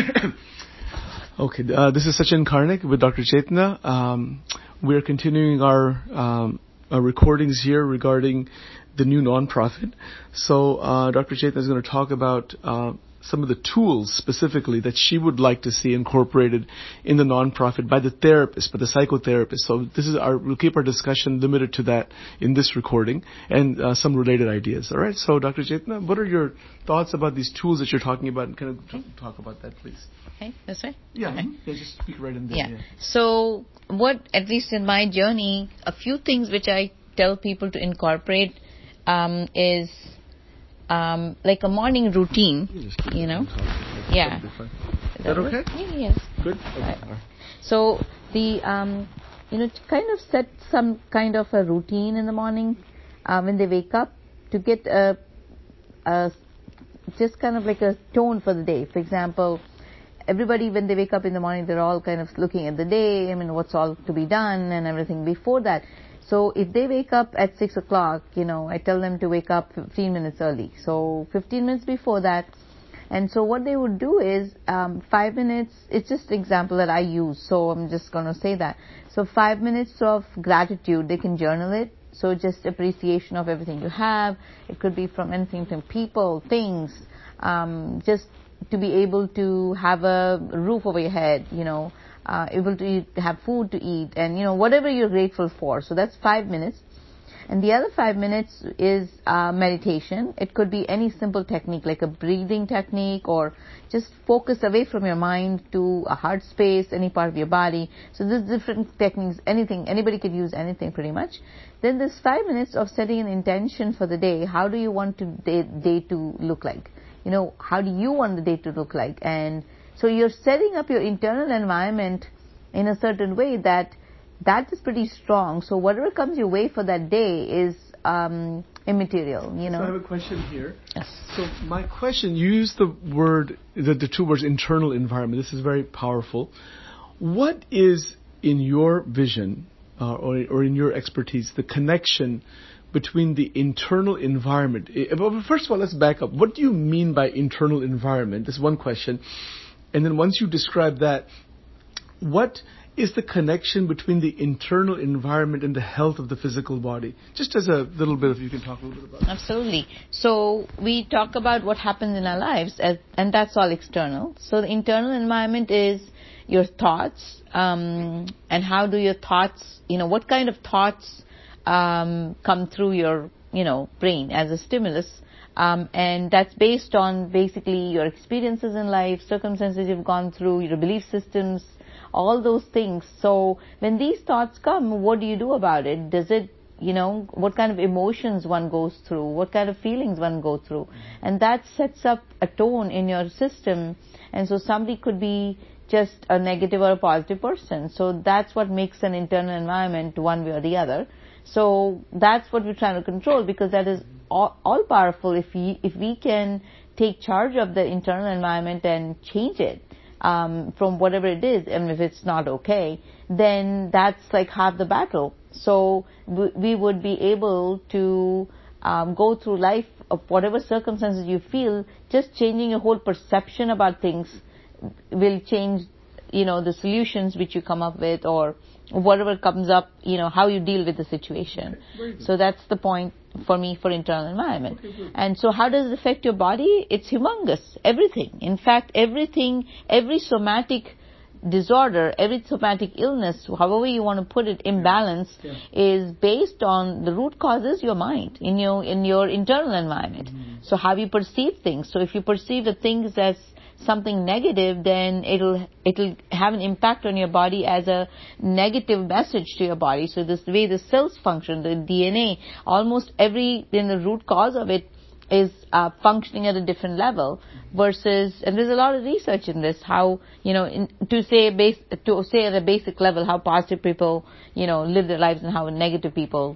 Okay, this is Sachin Karnik with Dr. Chaitanya. We're continuing our recordings here regarding the new nonprofit. So Dr. Chaitanya is going to talk about some of the tools specifically that she would like to see incorporated in the nonprofit by the therapist, by the psychotherapist. So we'll keep our discussion limited to that in this recording and some related ideas. All right. So Dr. Chaitanya, what are your thoughts about these tools that you're talking about? And kind of talk about that, please. Okay, that's right. Yeah. Okay. Yeah, just speak right in there. Yeah. So at least in my journey, a few things which I tell people to incorporate is like a morning routine, Yeah. Is that okay? Yes. Good. Okay. All right. So to kind of set some kind of a routine in the morning when they wake up to get a just kind of like a tone for the day. For example, everybody when they wake up in the morning, they're all kind of looking at the day, what's all to be done and everything before that. So if they wake up at 6 o'clock, I tell them to wake up 15 minutes early. So 15 minutes before that. And so what they would do is 5 minutes, it's just an example that I use, so I'm just going to say that. So 5 minutes of gratitude, they can journal it. So just appreciation of everything you have. It could be from anything from people, things, just to be able to have a roof over your head, able to have food to eat, and whatever you're grateful for. So that's 5 minutes. And the other 5 minutes is meditation. It could be any simple technique like a breathing technique, or just focus away from your mind to a heart space, any part of your body. So there's different techniques, anything, anybody could use anything pretty much. Then there's 5 minutes of setting an intention for the day. How do you want the day to look like? How do you want the day to look like? And so you're setting up your internal environment in a certain way that is pretty strong. So whatever comes your way for that day is immaterial, So I have a question here. Yes. So my question, you used the two words internal environment. This is very powerful. What is, in your vision or in your expertise, the connection between the internal environment? First of all, let's back up. What do you mean by internal environment? That's one question. And then once you describe that, what is the connection between the internal environment and the health of the physical body? Just as a little bit, if you can talk a little bit about that. Absolutely. So we talk about what happens in our lives, and that's all external. So the internal environment is your thoughts, and how do your thoughts, what kind of thoughts come through your, brain as a stimulus. And that's based on basically your experiences in life, circumstances you've gone through, your belief systems, all those things. So when these thoughts come, what do you do about it? Does it, what kind of emotions one goes through, what kind of feelings one goes through? And that sets up a tone in your system. And so somebody could be just a negative or a positive person. So that's what makes an internal environment one way or the other. So that's what we're trying to control, because that is all powerful. If we can take charge of the internal environment and change it from whatever it is, and if it's not okay, then that's like half the battle. So we would be able to go through life of whatever circumstances you feel. Just changing your whole perception about things will change, the solutions which you come up with, or whatever comes up, how you deal with the situation. Okay, so that's the point for me for internal environment. Okay, and so how does it affect your body? It's humongous. Everything. In fact, everything, every somatic disorder, every somatic illness, however you want to put it, imbalance, is based on the root causes your mind, in your internal environment. Mm-hmm. So how you perceive things. So if you perceive the things as something negative, then it'll have an impact on your body as a negative message to your body. So this way the cells function, the DNA, almost the root cause of it is functioning at a different level versus, and there's a lot of research in this, how, to say at a basic level how positive people, live their lives and how negative people,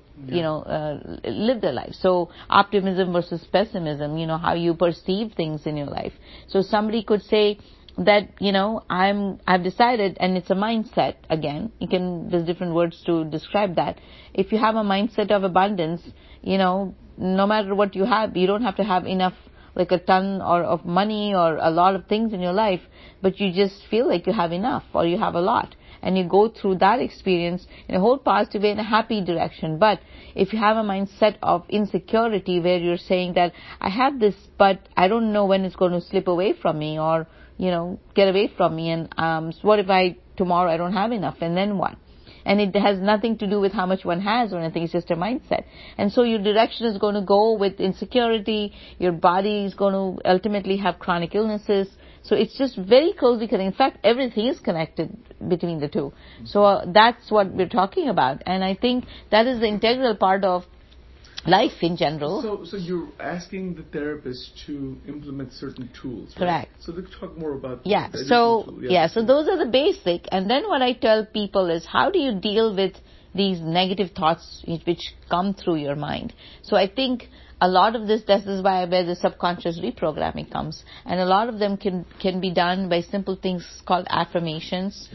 live their lives. So optimism versus pessimism, how you perceive things in your life. So somebody could say that, I've decided, and it's a mindset again, there's different words to describe that. If you have a mindset of abundance, no matter what you have, you don't have to have enough like a ton or of money or a lot of things in your life, but you just feel like you have enough or you have a lot. And you go through that experience in a whole positive way, in a happy direction. But if you have a mindset of insecurity where you're saying that I have this, but I don't know when it's going to slip away from me or, get away from me, and so what if tomorrow I don't have enough, and then what? And it has nothing to do with how much one has or anything. It's just a mindset. And so your direction is going to go with insecurity. Your body is going to ultimately have chronic illnesses. So it's just very closely connected. In fact, everything is connected between the two. So that's what we're talking about. And I think that is the integral part of life in general. So you're asking the therapist to implement certain tools, right? Correct. So let's talk more about So those are the basic. And then what I tell people is, how do you deal with these negative thoughts which come through your mind? So I think a lot of this is where the subconscious reprogramming comes. And a lot of them can be done by simple things called affirmations,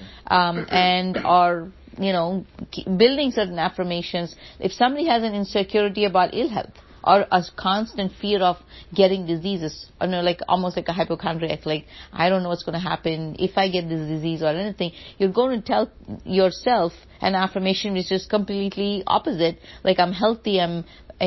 or building certain affirmations. If somebody has an insecurity about ill health or a constant fear of getting diseases, like almost like a hypochondriac, like I don't know what's going to happen if I get this disease or anything, you're going to tell yourself an affirmation which is completely opposite, like I'm healthy, I'm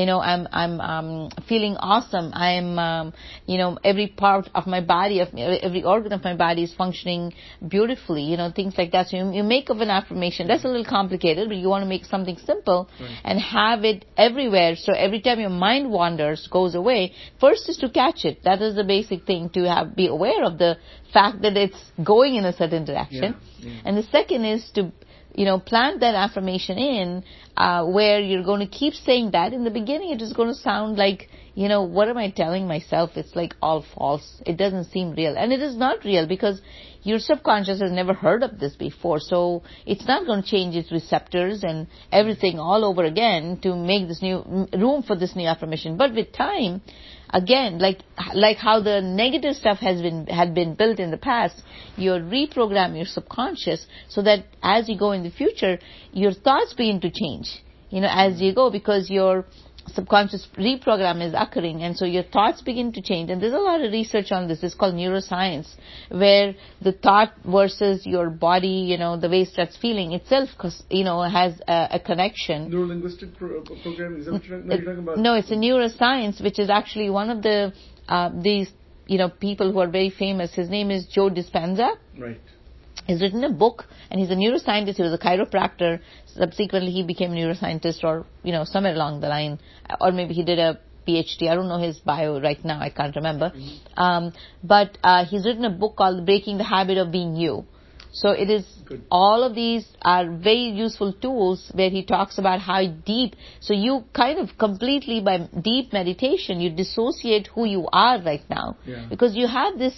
feeling awesome. I'm, every part of my body, every organ of my body is functioning beautifully, things like that. So you make up an affirmation. That's a little complicated, but you want to make something simple and have it everywhere. So every time your mind wanders, goes away, first is to catch it. That is the basic thing, to be aware of the fact that it's going in a certain direction. And the second is to plant that affirmation in where you're going to keep saying that. In the beginning, it is going to sound like, what am I telling myself? It's like all false. It doesn't seem real. And it is not real because your subconscious has never heard of this before. So it's not going to change its receptors and everything all over again to make this new room for this new affirmation. But with time, again, like how the negative stuff had been built in the past, you reprogram your subconscious so that as you go in the future, your thoughts begin to change, as you go, because your subconscious reprogram is occurring, and so your thoughts begin to change. And there's a lot of research on this. It's called neuroscience, where the thought versus your body, the way it starts feeling itself, has a connection. Neurolinguistic program, is that what you're talking about? No, it's a neuroscience, which is actually one of the these people who are very famous. His name is Joe Dispenza. Right. He's written a book, and he's a neuroscientist. He was a chiropractor. Subsequently, he became a neuroscientist, or somewhere along the line, or maybe he did a PhD. I don't know his bio right now. I can't remember. But he's written a book called Breaking the Habit of Being You. So it is, all of these are very useful tools where he talks about how deep, so you kind of completely, by deep meditation, you dissociate who you are right now. Because you have this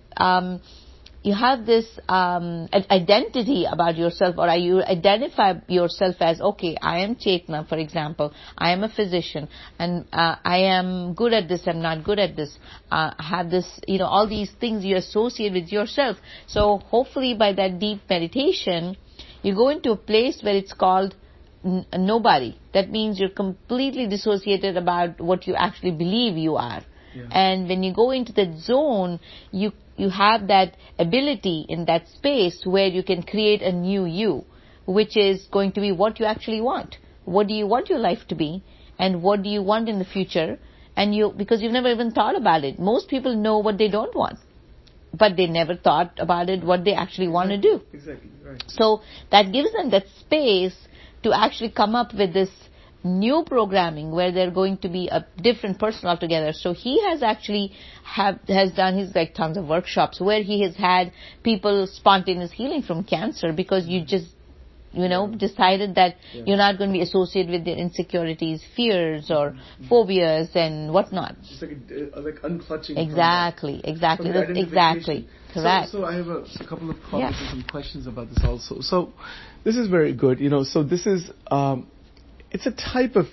identity about yourself, or you identify yourself as, okay, I am Chetna, for example. I am a physician, and I am good at this, I'm not good at this. I have this, all these things you associate with yourself. So hopefully by that deep meditation, you go into a place where it's called nobody. That means you're completely dissociated about what you actually believe you are. And when you go into that zone, you have that ability in that space where you can create a new you, which is going to be what you actually want. What do you want your life to be? And what do you want in the future? And because you've never even thought about it. Most people know what they don't want, but they never thought about it, what they actually want to do. Exactly, right. So that gives them that space to actually come up with this new programming where they're going to be a different person altogether. So he has actually has done his tons of workshops where he has had people spontaneous healing from cancer, because you just decided that you're not going to be associated with the insecurities, fears, or phobias and whatnot. It's like unclutching. Exactly. That's exactly correct. So I have a couple of comments and some questions about this also. So this is very good. So this is it's a type of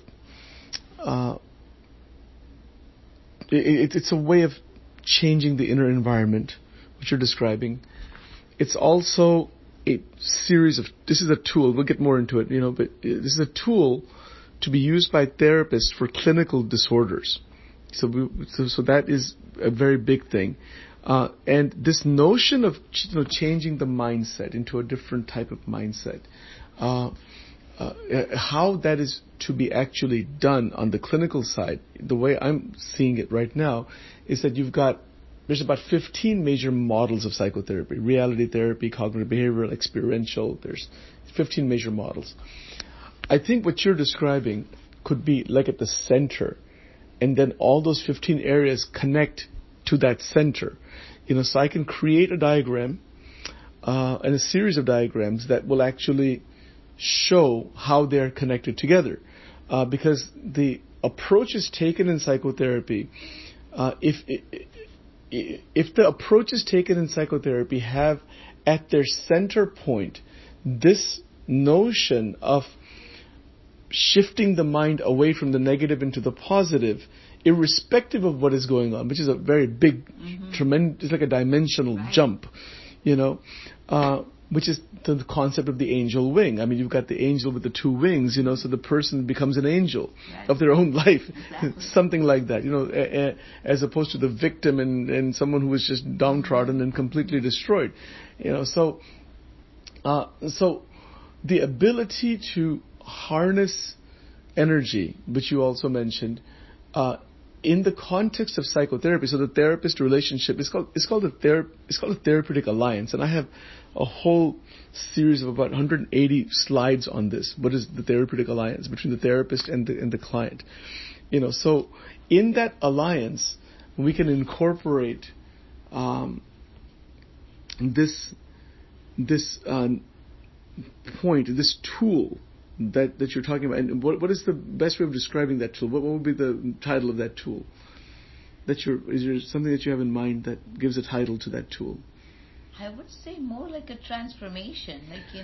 it's a way of changing the inner environment, which you're describing. It's also a series of, this is a tool, we'll get more into it, but this is a tool to be used by therapists for clinical disorders. So that is a very big thing. And this notion of changing the mindset into a different type of mindset, how that is to be actually done on the clinical side, the way I'm seeing it right now, is that there's about 15 major models of psychotherapy: reality therapy, cognitive behavioral, experiential. There's 15 major models. I think what you're describing could be like at the center, and then all those 15 areas connect to that center. So I can create a diagram and a series of diagrams that will actually show how they're connected together. Because the approaches taken in psychotherapy, if the approaches taken in psychotherapy have at their center point this notion of shifting the mind away from the negative into the positive, irrespective of what is going on, which is a very big, tremendous, it's like a dimensional jump, which is the concept of the angel wing. I mean, you've got the angel with the two wings, so the person becomes an angel of their own life, something like that, as opposed to the victim and someone who is just downtrodden and completely destroyed, So the ability to harness energy, which you also mentioned, in the context of psychotherapy, so the therapist relationship is called a therapeutic alliance, and I have a whole series of about 180 slides on this. What is the therapeutic alliance between the therapist and the client? So in that alliance, we can incorporate this point, this tool that you're talking about. And what is the best way of describing that tool? What would be the title of that tool? Is there something that you have in mind that gives a title to that tool? I would say more like a transformation,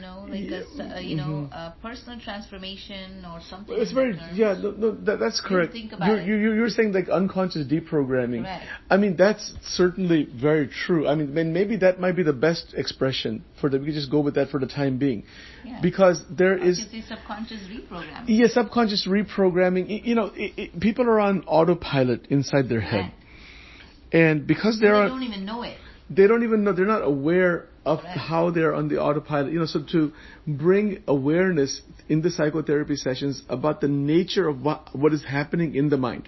a personal transformation or something. It's very, that's correct. Think about it. You're saying like unconscious deprogramming. Correct. I mean, that's certainly very true. I mean, maybe that might be the best expression for that. We could just go with that for the time being. Yeah. Because there is... subconscious reprogramming. Yeah, subconscious reprogramming. People are on autopilot inside their head. And because they don't even know it. They don't even know, they're not aware of how they're on the autopilot. So to bring awareness in the psychotherapy sessions about the nature of what is happening in the mind,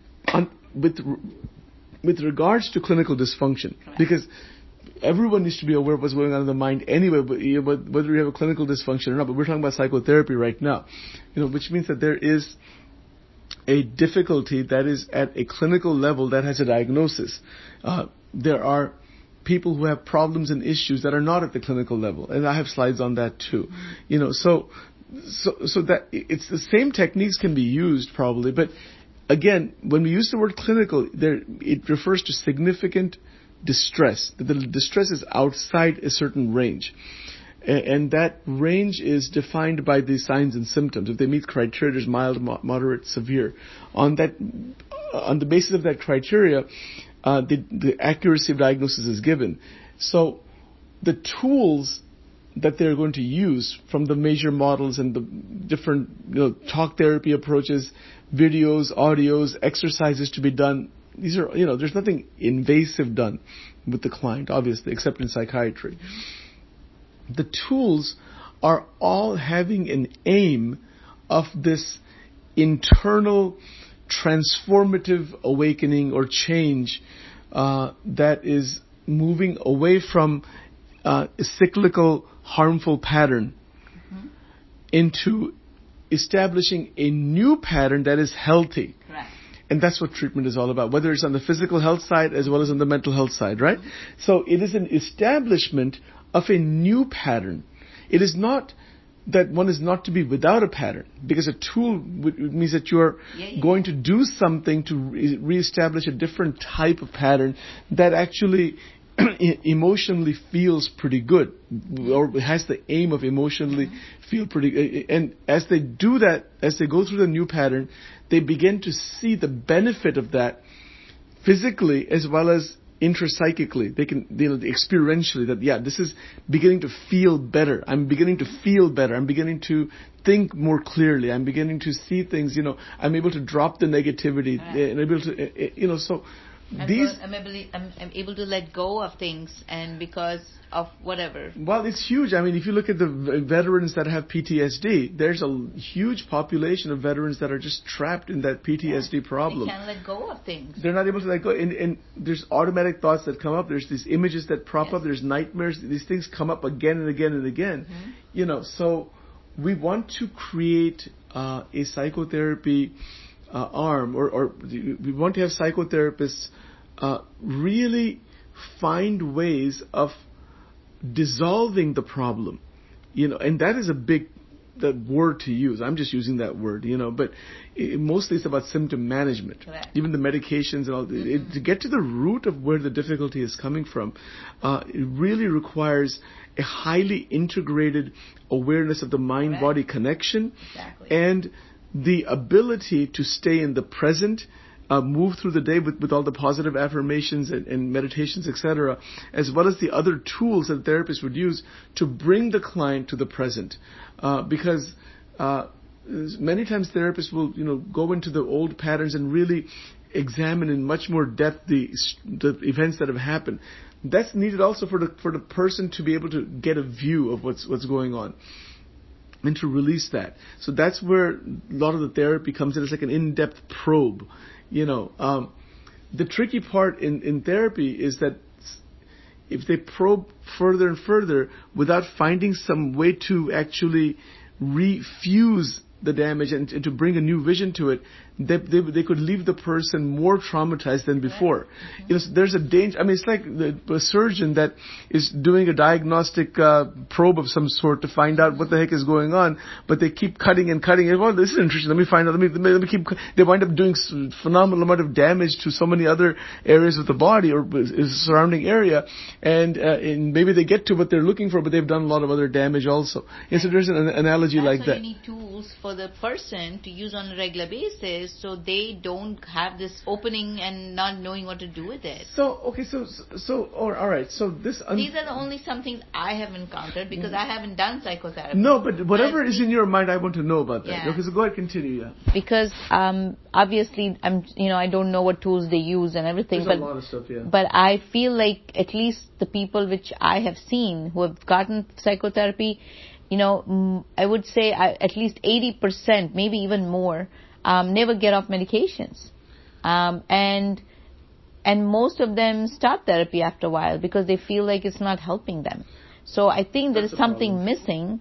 with regards to clinical dysfunction, because everyone needs to be aware of what's going on in the mind anyway, but whether you have a clinical dysfunction or not. But we're talking about psychotherapy right now, which means that there is a difficulty that is at a clinical level that has a diagnosis. There are people who have problems and issues that are not at the clinical level, and I have slides on that too. So that it's the same techniques can be used probably, but again, when we use the word clinical, it refers to significant distress. That the distress is outside a certain range, and that range is defined by the signs and symptoms. If they meet criteria, there's mild, moderate, severe. On the basis of that criteria, the accuracy of diagnosis is given. So the tools that they're going to use from the major models and the different talk therapy approaches, videos, audios, exercises to be done, these are, there's nothing invasive done with the client, obviously, except in psychiatry. The tools are all having an aim of this internal transformative awakening or change that is moving away from a cyclical, harmful pattern into establishing a new pattern that is healthy. Correct. And that's what treatment is all about, whether it's on the physical health side as well as on the mental health side, right? So it is an establishment of a new pattern. It is not that one is not to be without a pattern, because a tool means that you're going to do something to reestablish a different type of pattern that actually emotionally feels pretty good, or has the aim of emotionally feel pretty. And as they do that, as they go through the new pattern, they begin to see the benefit of that physically as well as intrapsychically, they can, experientially that, yeah, this is beginning to feel better. I'm beginning to feel better. I'm beginning to think more clearly. I'm beginning to see things, I'm able to drop the negativity. Right. And able to, so I'm able to let go of things, and because of whatever. Well, it's huge. I mean, if you look at the veterans that have PTSD, there's a huge population of veterans that are just trapped in that PTSD problem. They can't let go of things. They're not able to let go. And there's automatic thoughts that come up. There's these images that prop up. There's nightmares. These things come up again and again and again. Mm-hmm. So we want to create a psychotherapy arm, or we want to have psychotherapists really find ways of dissolving the problem, and that is a big word to use. I'm just using that word, but mostly it's about symptom management. Correct. Even the medications and all. To get to the root of where the difficulty is coming from, it really requires a highly integrated awareness of the mind-body connection. Exactly. And the ability to stay in the present, move through the day with all the positive affirmations and meditations, etc., as well as the other tools that therapists would use to bring the client to the present. Because many times therapists will, go into the old patterns and really examine in much more depth the events that have happened. That's needed also for the person to be able to get a view of what's going on, and to release that. So that's where a lot of the therapy comes in. It's like an in-depth probe. The tricky part in therapy is that if they probe further and further without finding some way to actually refuse the damage and to bring a new vision to it, they could leave the person more traumatized than before. Mm-hmm. There's a danger. I mean, it's like a surgeon that is doing a diagnostic probe of some sort to find out what the heck is going on, but they keep cutting and cutting. And, well, this is interesting. Let me find out. Let me keep. They wind up doing phenomenal amount of damage to so many other areas of the body or surrounding area, and maybe they get to what they're looking for, but they've done a lot of other damage also. And so there's an analogy like that. That's why you need tools for the person to use on a regular basis, so they don't have this opening and not knowing what to do with it. All right. So these are the only some things I have encountered, because I haven't done psychotherapy. No, but whatever is in your mind, I want to know about that. Yeah. Okay, so go ahead, continue. Yeah. Because obviously I don't know what tools they use and everything. There's a lot of stuff, yeah. But I feel like at least the people which I have seen who have gotten psychotherapy, I would say at least 80%, maybe even more, never get off medications. And most of them start therapy after a while because they feel like it's not helping them. So I think there is something missing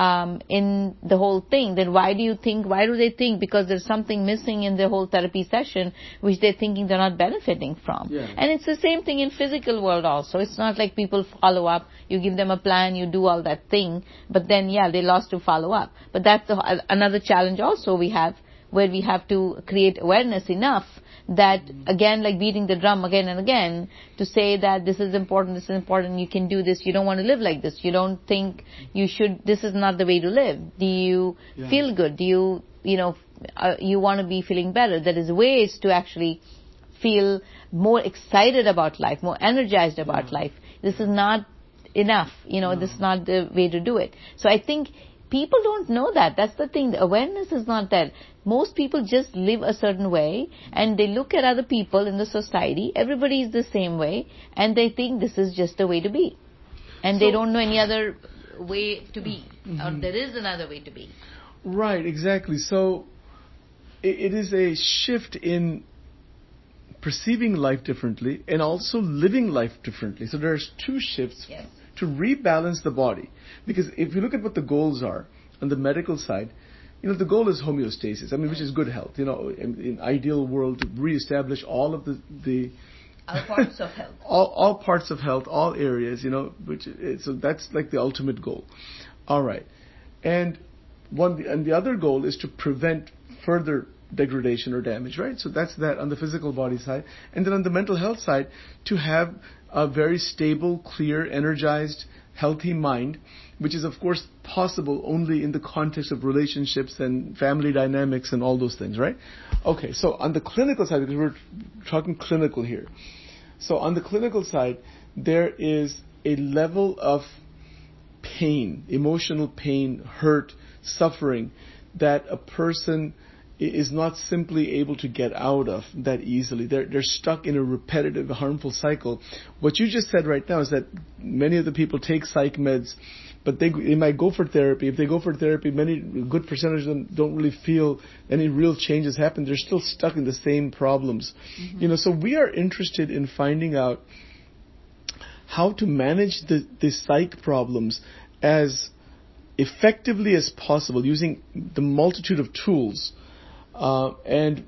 in the whole thing. Then why do they think because there's something missing in the whole therapy session which they're thinking they're not benefiting from? Yeah. And it's the same thing in physical world also. It's not like people follow up, you give them a plan, you do all that thing, but then they lost to follow up. But that's another challenge also we have, where we have to create awareness enough that, again, like beating the drum again and again, to say that this is important, you can do this, you don't want to live like this, you don't think you should, this is not the way to live. Do you feel good? Do you want to be feeling better? There is ways to actually feel more excited about life, more energized about life. This is not enough, this is not the way to do it. So I think people don't know that. That's the thing. The awareness is not there. Most people just live a certain way, and they look at other people in the society. Everybody is the same way, and they think this is just the way to be. And they don't know any other way to be, or there is another way to be. Right, exactly. So it is a shift in perceiving life differently and also living life differently. So there's two shifts. Yes. To rebalance the body. Because if you look at what the goals are on the medical side, the goal is homeostasis, which is good health. In ideal world, to reestablish all of the all parts of health. all parts of health, all areas, so that's like the ultimate goal. All right. And the other goal is to prevent further degradation or damage, right? So that's that on the physical body side. And then on the mental health side, to have a very stable, clear, energized, healthy mind, which is, of course, possible only in the context of relationships and family dynamics and all those things, right? Okay, so on the clinical side, because we're talking clinical here, So on the clinical side, there is a level of pain, emotional pain, hurt, suffering, that a person is not simply able to get out of that easily. They're stuck in a repetitive, harmful cycle. What you just said right now is that many of the people take psych meds, but they might go for therapy. If they go for therapy, many good percentage of them don't really feel any real changes happen. They're still stuck in the same problems. Mm-hmm. So we are interested in finding out how to manage the psych problems as effectively as possible using the multitude of tools. The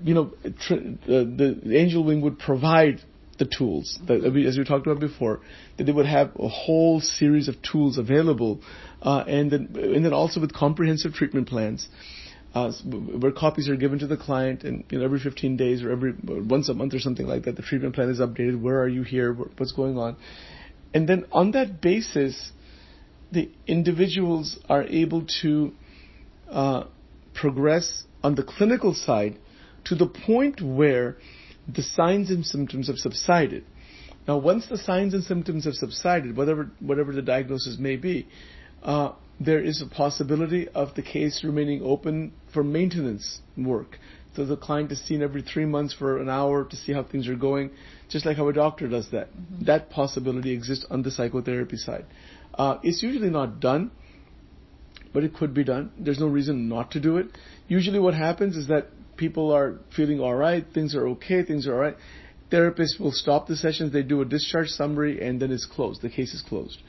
Angel Wing would provide the tools, as we talked about before, that they would have a whole series of tools available, and then also with comprehensive treatment plans, where copies are given to the client, and every 15 days or once a month or something like that, the treatment plan is updated. Where are you here? What's going on? And then on that basis, the individuals are able to progress on the clinical side to the point where the signs and symptoms have subsided. Now, once the signs and symptoms have subsided, whatever the diagnosis may be, there is a possibility of the case remaining open for maintenance work. So the client is seen every 3 months for an hour to see how things are going, just like how a doctor does that. Mm-hmm. That possibility exists on the psychotherapy side. It's usually not done, but it could be done. There's no reason not to do it. Usually what happens is that people are feeling all right, things are okay, things are all right. Therapists will stop the sessions, they do a discharge summary, and then it's closed. The case is closed.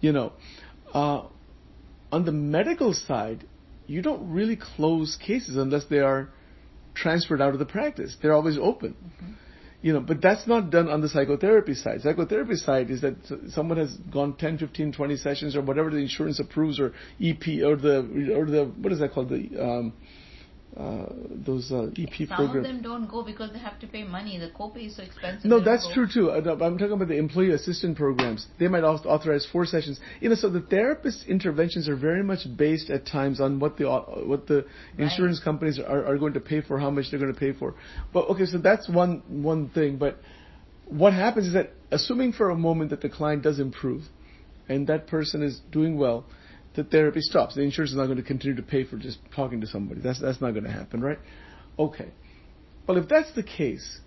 On the medical side, you don't really close cases unless they are transferred out of the practice. They're always open. Mm-hmm. But that's not done on the psychotherapy side. Psychotherapy side is that someone has gone 10, 15, 20 sessions or whatever the insurance approves, or EP, or the what is that called? Those EP programs. Some of them don't go because they have to pay money. The copay is so expensive. No, that's true too. I'm talking about the employee assistant programs. They might authorize 4 sessions. So the therapist interventions are very much based at times on what the insurance companies are going to pay for, how much they're going to pay for. But okay, so that's one thing. But what happens is that, assuming for a moment that the client does improve, and that person is doing well, the therapy stops. The insurance is not going to continue to pay for just talking to somebody. That's not going to happen, right? Okay. Well, if that's the case,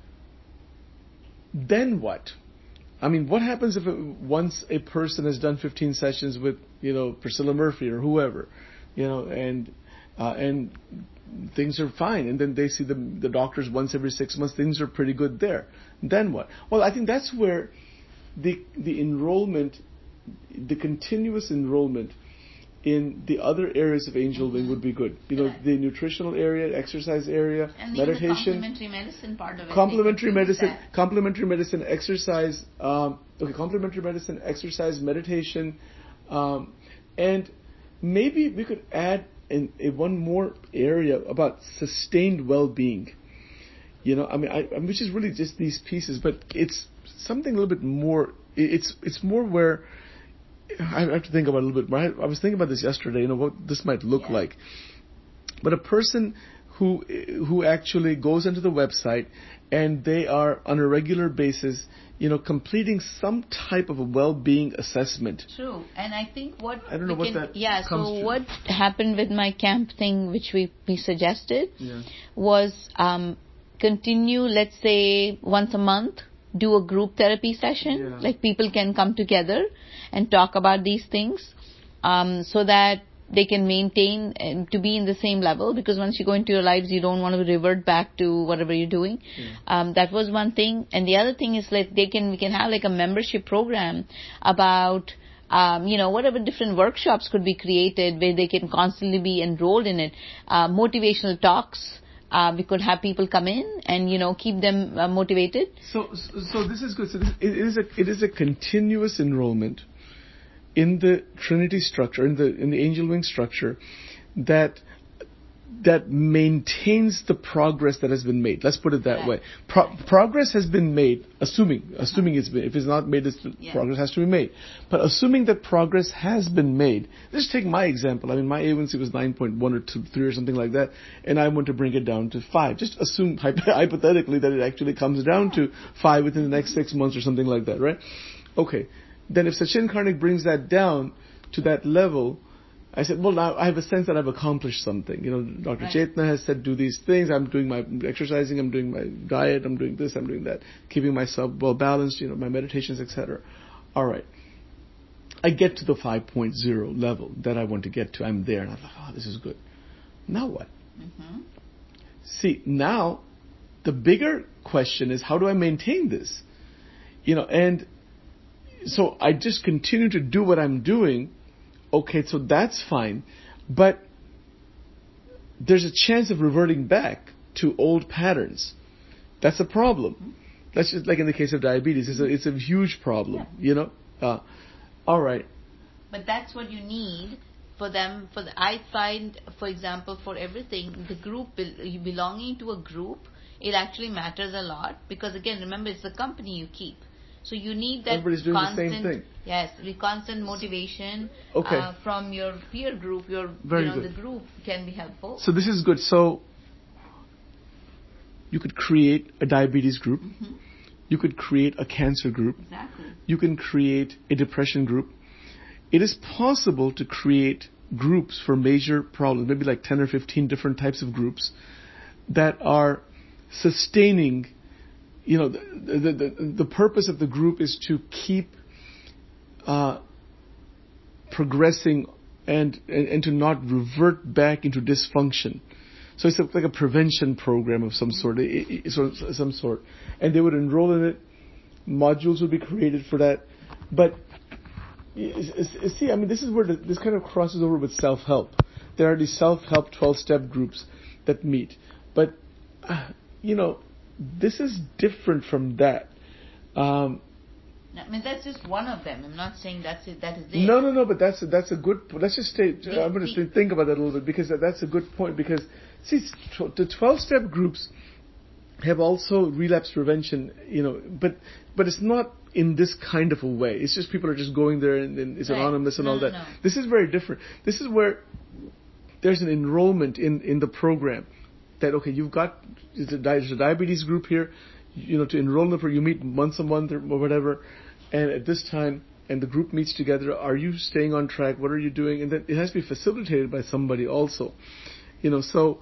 then what? I mean, what happens if once a person has done 15 sessions with, Priscilla Murphy or whoever, and things are fine, and then they see the doctors once every 6 months, things are pretty good there. Then what? Well, I think that's where the enrollment, the continuous enrollment in the other areas of Angel Wing would be good. The nutritional area, exercise area, and meditation. And the complementary medicine part of it. Complementary medicine, exercise, complementary medicine, exercise, meditation, and maybe we could add one more area about sustained well-being. Which is really just these pieces, but it's something a little bit more. It's more where I have to think about it a little bit more. I was thinking about this yesterday, what this might look like. But a person who actually goes into the website and they are on a regular basis, completing some type of a well-being assessment. True. And I think what what happened with my camp thing, which we suggested, was continue, let's say, once a month, do a group therapy session. Yeah. Like people can come together and talk about these things, so that they can maintain and to be in the same level, because once you go into your lives, you don't want to revert back to whatever you're doing. Yeah. That was one thing. And the other thing is we can have like a membership program about, whatever different workshops could be created where they can constantly be enrolled in it. Motivational talks. We could have people come in and, keep them motivated. So this is good. So it is a continuous enrollment in the Trinity structure, in the Angel Wing structure, that that maintains the progress that has been made. Let's put it that Right. way. Progress has been made, assuming it's been, if it's not made, progress has to be made. But assuming that progress has been made, let's take my example. I mean, my A1C was 9.1 or 3 or something like that, and I want to bring it down to 5. Just assume hypothetically that it actually comes down to 5 within the next 6 months or something like that, right? Okay. Then if Sachin Karnik brings that down to that level, I said, well, now I have a sense that I've accomplished something. You know, Dr. Right. Chetna has said, do these things. I'm doing my exercising. I'm doing my diet. I'm doing this. I'm doing that. Keeping myself well balanced. You know, my meditations, etc. All right. I get to the 5.0 level that I want to get to. I'm there, and I thought, oh, this is good. Now what? Mm-hmm. See, now the bigger question is, how do I maintain this? You know, and so I just continue to do what I'm doing. Okay, so that's fine, but there's a chance of reverting back to old patterns. That's a problem. That's just like in the case of diabetes. It's a huge problem, you know? All right. But that's what you need for them. I find, for example, for everything, the group, belonging to a group, it actually matters a lot because, again, remember, it's the company you keep. So you need that Everybody's doing constant, the same thing. Yes, the constant motivation from your peer group. Very good. The group can be helpful. So this is good. So you could create a diabetes group. Mm-hmm. You could create a cancer group. Exactly. You can create a depression group. It is possible to create groups for major problems, maybe like 10 or 15 different types of groups that are sustaining. You know, the purpose of the group is to keep progressing and to not revert back into dysfunction. So it's like a prevention program of some sort, and they would enroll in it. Modules would be created for that. But see, I mean, this is where this kind of crosses over with self-help. There are these self-help 12-step groups that meet, but you know, this is different from that. I mean, that's just one of them. I'm not saying that is it. No. But that's a good. Let's just stay. I'm going to think about that a little bit because that's a good point. Because see, the 12-step groups have also relapse prevention. You know, but it's not in this kind of a way. It's just people are just going there and it's anonymous and all that. No. This is very different. This is where there's an enrollment in the program. That okay, you've got there's a diabetes group here, you know, to enroll in the program, you meet once a month or whatever, and at this time, and the group meets together. Are you staying on track? What are you doing? And then it has to be facilitated by somebody also, you know. So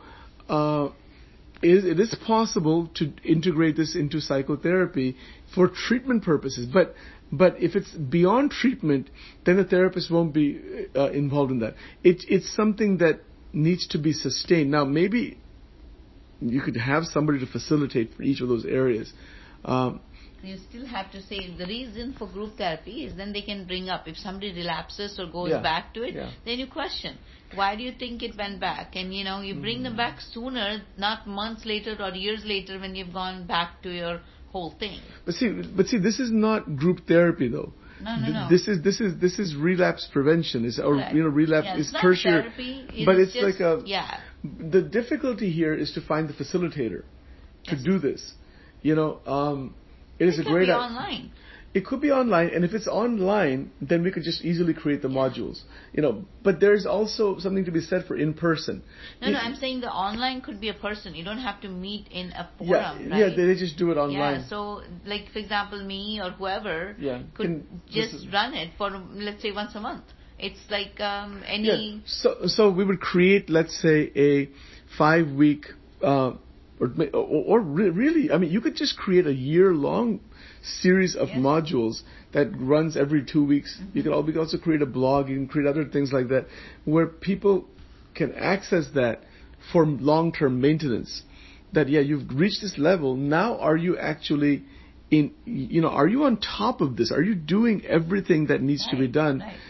it is possible to integrate this into psychotherapy for treatment purposes, but if it's beyond treatment, then the therapist won't be involved in that. It's something that needs to be sustained. Now maybe you could have somebody to facilitate for each of those areas. You still have to say the reason for group therapy is then they can bring up if somebody relapses or goes back to it, then you question why do you think it went back, and you know, you bring them back sooner, not months later or years later when you've gone back to your whole thing. But see, this is not group therapy though. No. This is relapse prevention. Relapse is tertiary. Therapy, but it's just, like the difficulty here is to find the facilitator to do this. You know, it is a great. It could be online. It could be online, and if it's online, then we could just easily create the modules. You know, but there's also something to be said for in person. No, I'm saying the online could be a person. You don't have to meet in a forum, right? Yeah, they just do it online. Yeah, so like for example, me or whoever could run it for let's say once a month. It's like any. Yeah. So we would create, let's say, a 5-week. Or really, I mean, you could just create a year-long series of modules that runs every 2 weeks. Mm-hmm. You could also create a blog. You can create other things like that, where people can access that for long-term maintenance. That you've reached this level. Now, are you actually are you on top of this? Are you doing everything that needs to be done? Right.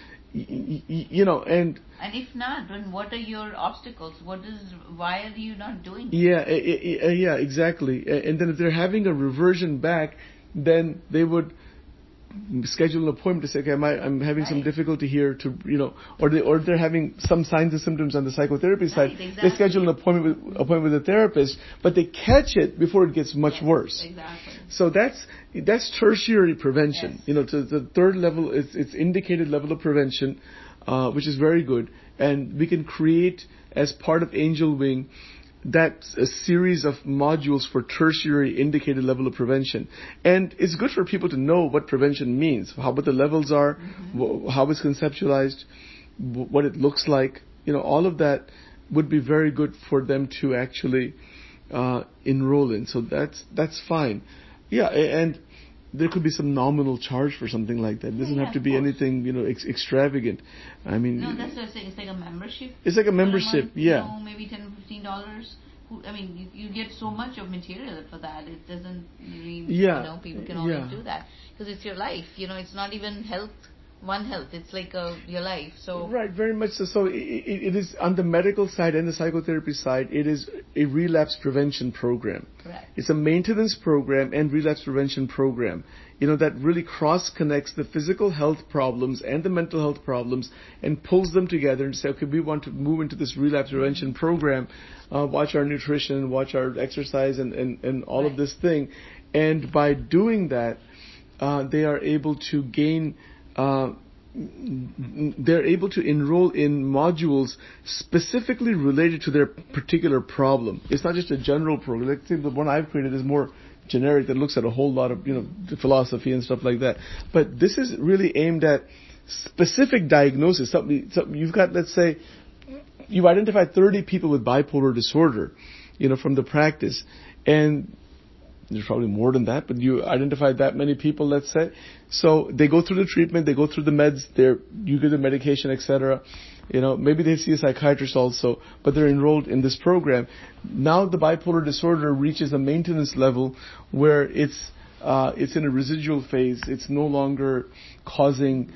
And if not, then what are your obstacles? Why are you not doing it? Yeah, exactly. And then if they're having a reversion back, then they would schedule an appointment to say, okay, I'm having some difficulty here to, or they're having some signs and symptoms on the psychotherapy side. Exactly. They schedule an appointment with a therapist, but they catch it before it gets much worse. Exactly. So that's tertiary prevention. Yes. To the third level, it's indicated level of prevention, which is very good. And we can create, as part of Angel Wing, that's a series of modules for tertiary indicated level of prevention. And it's good for people to know what prevention means, what the levels are, how it's conceptualized, what it looks like. All of that would be very good for them to actually enroll in. So that's fine. Yeah, and there could be some nominal charge for something like that. It doesn't have to be anything, extravagant. I mean, no, that's what I say. It's like a membership. It's like a membership, yeah. Maybe $10, $15. I mean, you get so much of material for that. It doesn't really, people can always do that because it's your life. It's not even health. It's like your life. So right, very much so. So it is on the medical side and the psychotherapy side. It is a relapse prevention program. Correct. It's a maintenance program and relapse prevention program. That really cross connects the physical health problems and the mental health problems and pulls them together and say, okay, we want to move into this relapse prevention program. Watch our nutrition, watch our exercise, and all of this thing. And by doing that, they are able to gain. They're able to enroll in modules specifically related to their particular problem. It's not just a general program. Like, the one I've created is more generic, that looks at a whole lot of philosophy and stuff like that. But this is really aimed at specific diagnosis. Something you've got. Let's say you've identified 30 people with bipolar disorder, from the practice, and there's probably more than that, but you identified that many people, let's say. So they go through the treatment, they go through the meds, you give the medication, etc. Maybe they see a psychiatrist also, but they're enrolled in this program. Now the bipolar disorder reaches a maintenance level where it's in a residual phase. It's no longer causing.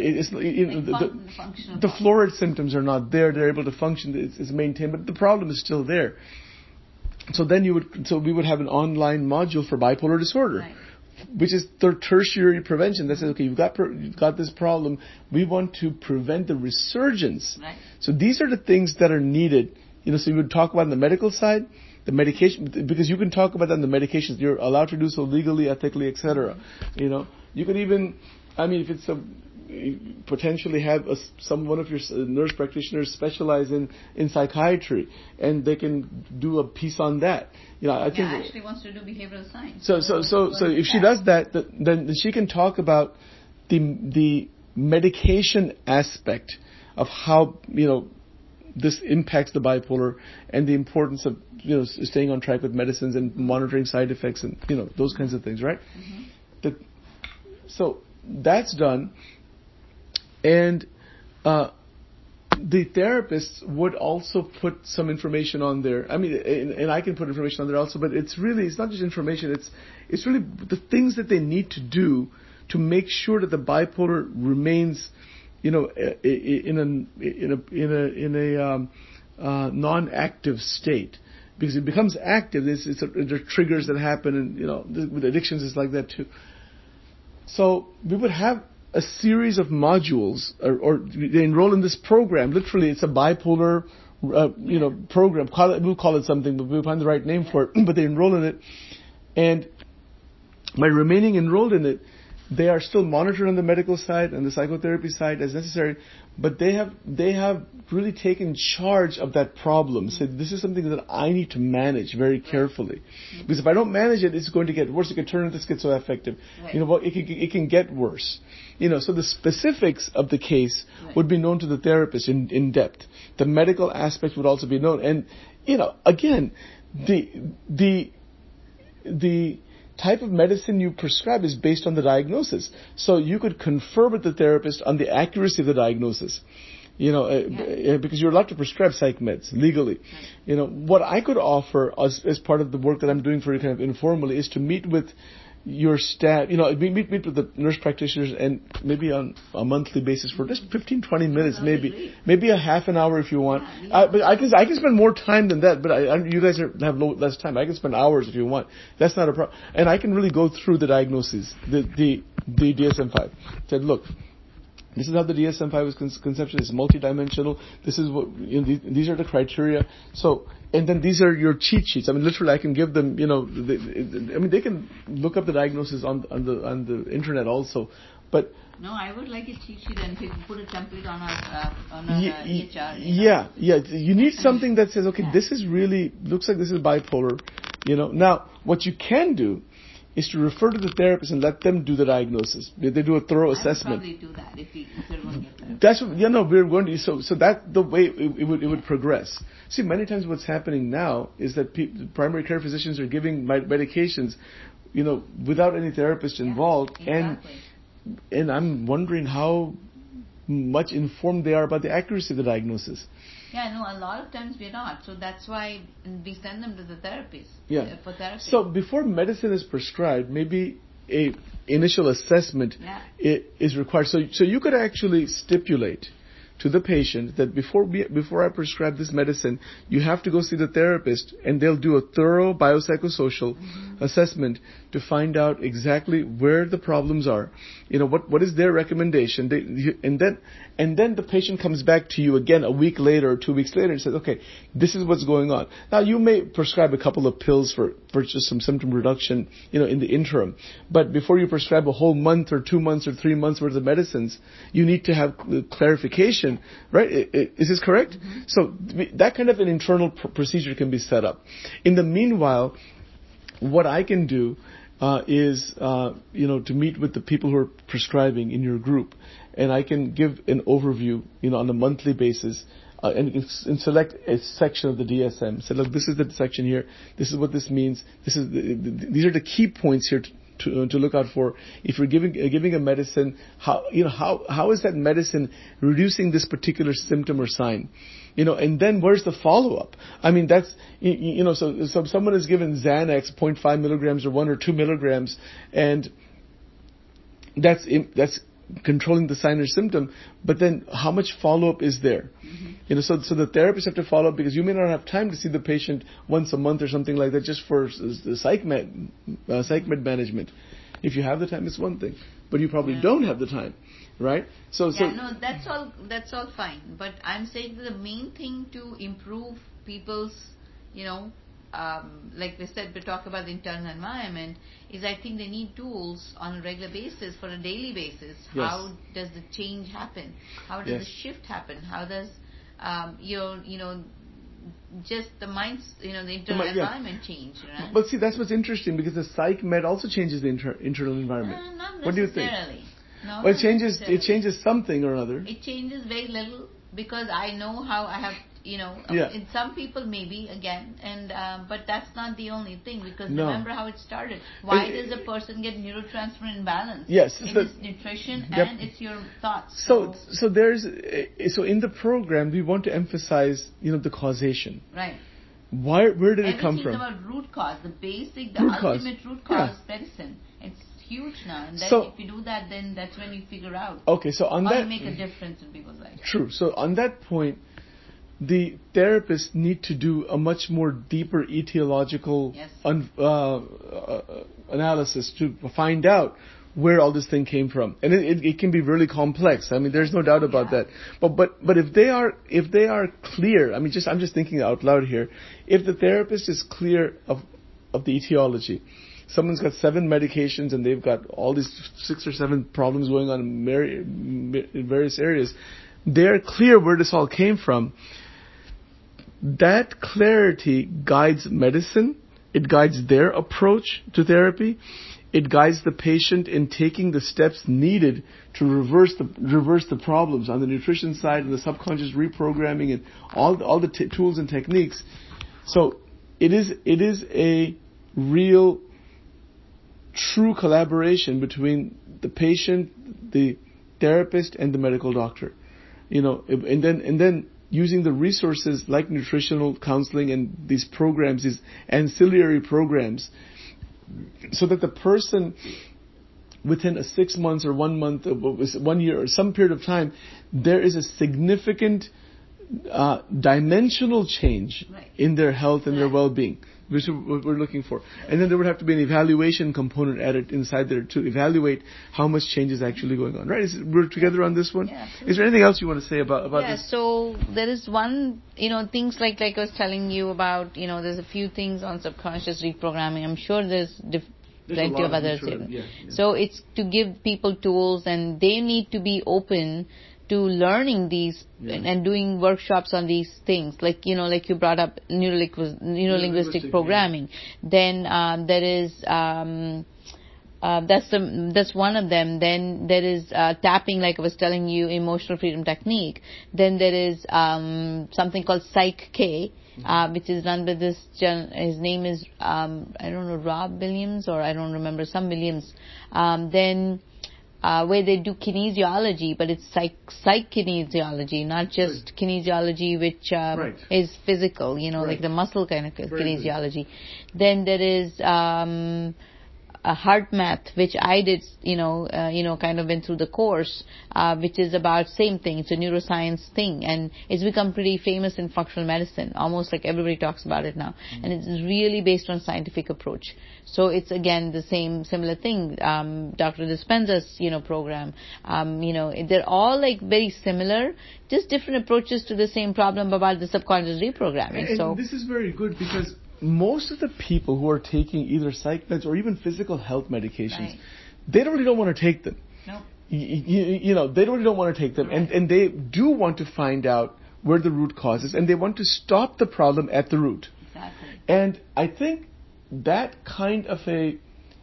The florid symptoms are not there. They're able to function. It's maintained, but the problem is still there. So then we would have an online module for bipolar disorder, right, which is tertiary prevention. That says, okay, you've got this problem. We want to prevent the resurgence. Right. So these are the things that are needed. So you would talk about on the medical side, the medication, because you can talk about that in the medications. You're allowed to do so legally, ethically, etc. You could even, if it's potentially have one of your nurse practitioners specialize in psychiatry, and they can do a piece on that. I think actually wants to do behavioral science. So if she does that, then she can talk about the medication aspect of how this impacts the bipolar and the importance of staying on track with medicines and monitoring side effects and those kinds of things, right? Mm-hmm. So that's done. And the therapists would also put some information on there. And I can put information on there also, but it's not just information. It's really the things that they need to do to make sure that the bipolar remains, in a non-active state. Because it becomes active, there are triggers that happen, and with addictions it's like that too. So we would have a series of modules, or they enroll in this program. Literally, it's a bipolar, program. We'll call it something, but we'll find the right name for it. But they enroll in it, and by remaining enrolled in it, they are still monitored on the medical side and the psychotherapy side as necessary. But they have really taken charge of that problem. So this is something that I need to manage very carefully, because if I don't manage it, it's going to get worse. It could turn into schizoaffective. Right. It can get worse. So the specifics of the case would be known to the therapist in depth. The medical aspect would also be known. And again, the type of medicine you prescribe is based on the diagnosis. So you could confer with the therapist on the accuracy of the diagnosis. Because you're allowed to prescribe psych meds legally. What I could offer as part of the work that I'm doing for you kind of informally is to meet with your staff, meet with the nurse practitioners, and maybe on a monthly basis for just 15-20 minutes, maybe a half an hour if you want. But I can spend more time than that. But you guys have less time. I can spend hours if you want. That's not a problem. And I can really go through the diagnoses, the the DSM-5. Said, look, this is how the DSM-5 is conceptualized. It's multidimensional. This is what, these are the criteria. So, and then these are your cheat sheets. I mean, literally, I can give them, they can look up the diagnosis on the internet also. But no, I would like a cheat sheet, and if you can put a template on our EHR. Yeah. You need something that says, okay, this is really looks like this is bipolar. Now what you can do is to refer to the therapist and let them do the diagnosis. They do a thorough assessment. I would probably do that if they're going to get there. That's what, we're going to. So that's the way it would progress. See, many times what's happening now is that primary care physicians are giving medications, without any therapist involved, exactly. and I'm wondering how much informed they are about the accuracy of the diagnosis. Yeah, no, a lot of times we're not. So that's why we send them to the therapist for therapy. So before medicine is prescribed, maybe a initial assessment is required. So you could actually stipulate to the patient that before I prescribe this medicine, you have to go see the therapist, and they'll do a thorough biopsychosocial assessment to find out exactly where the problems are. What is their recommendation? And then the patient comes back to you again a week later or 2 weeks later and says, okay, this is what's going on. Now, you may prescribe a couple of pills for just some symptom reduction, in the interim. But before you prescribe a whole month or 2 months or 3 months worth of medicines, you need to have clarification, right? Is this correct? Mm-hmm. So that kind of an internal procedure can be set up. In the meanwhile, what I can do is to meet with the people who are prescribing in your group, and I can give an overview, on a monthly basis, and select a section of the DSM. Say, look, this is the section here. This is what this means. These are the key points here to look out for. If you're giving a medicine, how is that medicine reducing this particular symptom or sign? And then where's the follow-up? I mean, that's, so if someone is given Xanax 0.5 milligrams or 1 or 2 milligrams, and that's controlling the sign or symptom, but then how much follow-up is there? Mm-hmm. So the therapists have to follow up, because you may not have time to see the patient once a month or something like that, just for the psych med management. If you have the time, it's one thing, but you probably don't have the time. Right? No, that's all fine. But I'm saying the main thing to improve people's, like we said, we talk about the internal environment, is I think they need tools on a regular basis, for a daily basis. Yes. How does the change happen? How does the shift happen? How does, just the minds, the internal environment change? But see, that's what's interesting, because the psych med also changes the internal environment. Not necessarily. What do you think? No, well, it changes something or other. It changes very little, because I know how I have, in some people maybe, again, and but that's not the only thing, because remember how it started. Why does a person get neurotransmitter imbalance? Yes. It's nutrition and it's your thoughts. So in the program, we want to emphasize, the causation. Right. Where did it come from? Everything's about root cause, ultimate root cause medicine. It's huge now, and then if you do that, then that's when you figure out. Okay, so on that, you make a difference in people's lives. True. So on that point, the therapists need to do a much more deeper etiological analysis to find out where all this thing came from, and it can be really complex. I mean, there's no doubt about that. But if they are clear, I mean, I'm just thinking out loud here. If the therapist is clear of the etiology. Someone's got 7 medications and they've got all these 6 or 7 problems going on in various areas. They're clear where this all came from. That clarity guides medicine. It guides their approach to therapy. It guides the patient in taking the steps needed to reverse the problems on the nutrition side and the subconscious reprogramming and all the tools and techniques. So it is a real, true collaboration between the patient, the therapist, and the medical doctor. And then using the resources like nutritional counseling and these programs, these ancillary programs, so that the person within 6 months or 1 month, 1 year or some period of time, there is a significant dimensional change in their health and their well-being, which is what we're looking for. And then there would have to be an evaluation component added inside there to evaluate how much change is actually going on. Right? We're together on this one? Yeah, is there anything else you want to say about this? Yeah, so there is one, things like I was telling you about, there's a few things on subconscious reprogramming. I'm sure there's plenty of others. Yeah. So it's to give people tools, and they need to be open to learning these and doing workshops on these things, like you brought up neurolinguistic programming. Then there is that's one of them. Then there is tapping, like I was telling you, emotional freedom technique. Then there is something called Psych K, which is run by this his name is I don't know, Rob Williams, or I don't remember, some Williams. Then where they do kinesiology, but it's psych kinesiology, not just kinesiology, which is physical, like the muscle kind of kinesiology. Then there is a heart math, which I did, kind of went through the course, which is about same thing. It's a neuroscience thing, and it's become pretty famous in functional medicine. Almost like everybody talks about it now, and it's really based on scientific approach. So it's again the similar thing. Dr. Dispenza's, program, they're all like very similar, just different approaches to the same problem about the subconscious reprogramming. And so this is very good, because most of the people who are taking either psych meds or even physical health medications, they really don't want to take them. No. They really don't want to take them. And they do want to find out where the root cause is, and they want to stop the problem at the root. Exactly. And I think that kind of a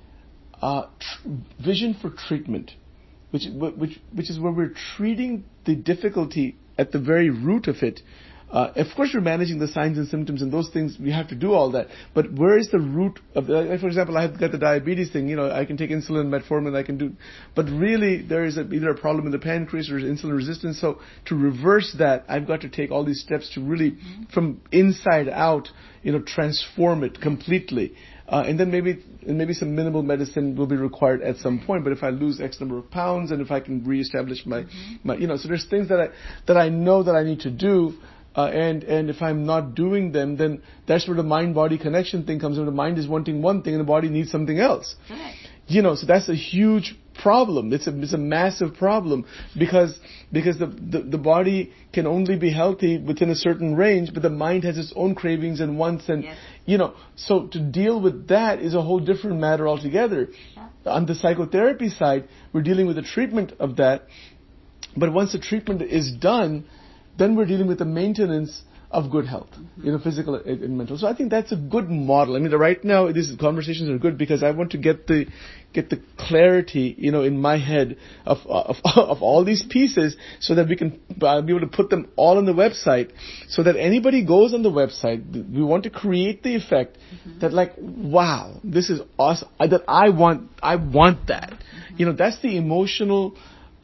vision for treatment, which is where we're treating the difficulty at the very root of it. Of course, we're managing the signs and symptoms and those things. We have to do all that. But where is the root of for example, I've got the diabetes thing. I can take insulin, metformin, I can do. But really, there is either a problem in the pancreas or insulin resistance. So to reverse that, I've got to take all these steps to really, from inside out, transform it completely. And then maybe some minimal medicine will be required at some point. But if I lose X number of pounds, and if I can reestablish my so there's things that I know that I need to do. And if I'm not doing them, then that's where the mind-body connection thing comes in. The mind is wanting one thing and the body needs something else. Right. So that's a huge problem. It's a massive problem because the body can only be healthy within a certain range, but the mind has its own cravings and wants, and so to deal with that is a whole different matter altogether. Yeah. On the psychotherapy side, we're dealing with the treatment of that, but once the treatment is done, then we're dealing with the maintenance of good health, physical and mental. So I think that's a good model. I mean, right now these conversations are good because I want to get the clarity, in my head of all these pieces, so that we can be able to put them all on the website, so that anybody goes on the website. We want to create the effect that, like, wow, this is awesome. That I want that. That's the emotional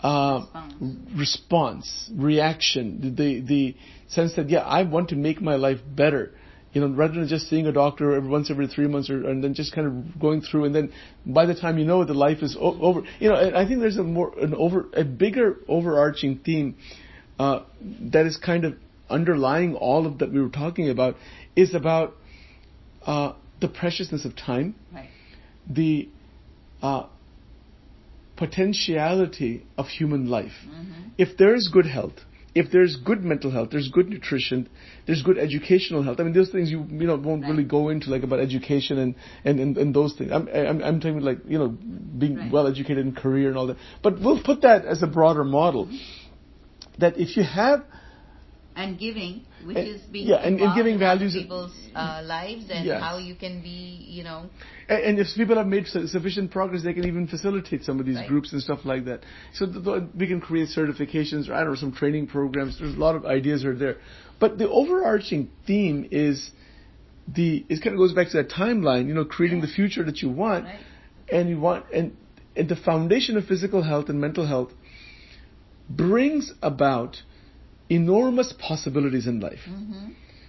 response, reaction, the sense that, I want to make my life better, rather than just seeing a doctor once every 3 months, and then just kind of going through, and then by the time the life is over. I think there's a bigger overarching theme that is kind of underlying all of that we were talking about, is about the preciousness of time, the potentiality of human life. If there is good health, if there's good mental health, there's good nutrition, there's good educational health. I mean, those things you won't really go into, like, about education and those things. I'm talking like being well educated in career and all that. But we'll put that as a broader model. That if you have and giving, which is being and giving values in people's lives, and how you can be, And if people have made sufficient progress, they can even facilitate some of these groups and stuff like that. So we can create certifications, or I don't know, some training programs. There's a lot of ideas are there. But the overarching theme is it kind of goes back to that timeline, creating the future that you want. And you want, and the foundation of physical health and mental health brings about enormous possibilities in life.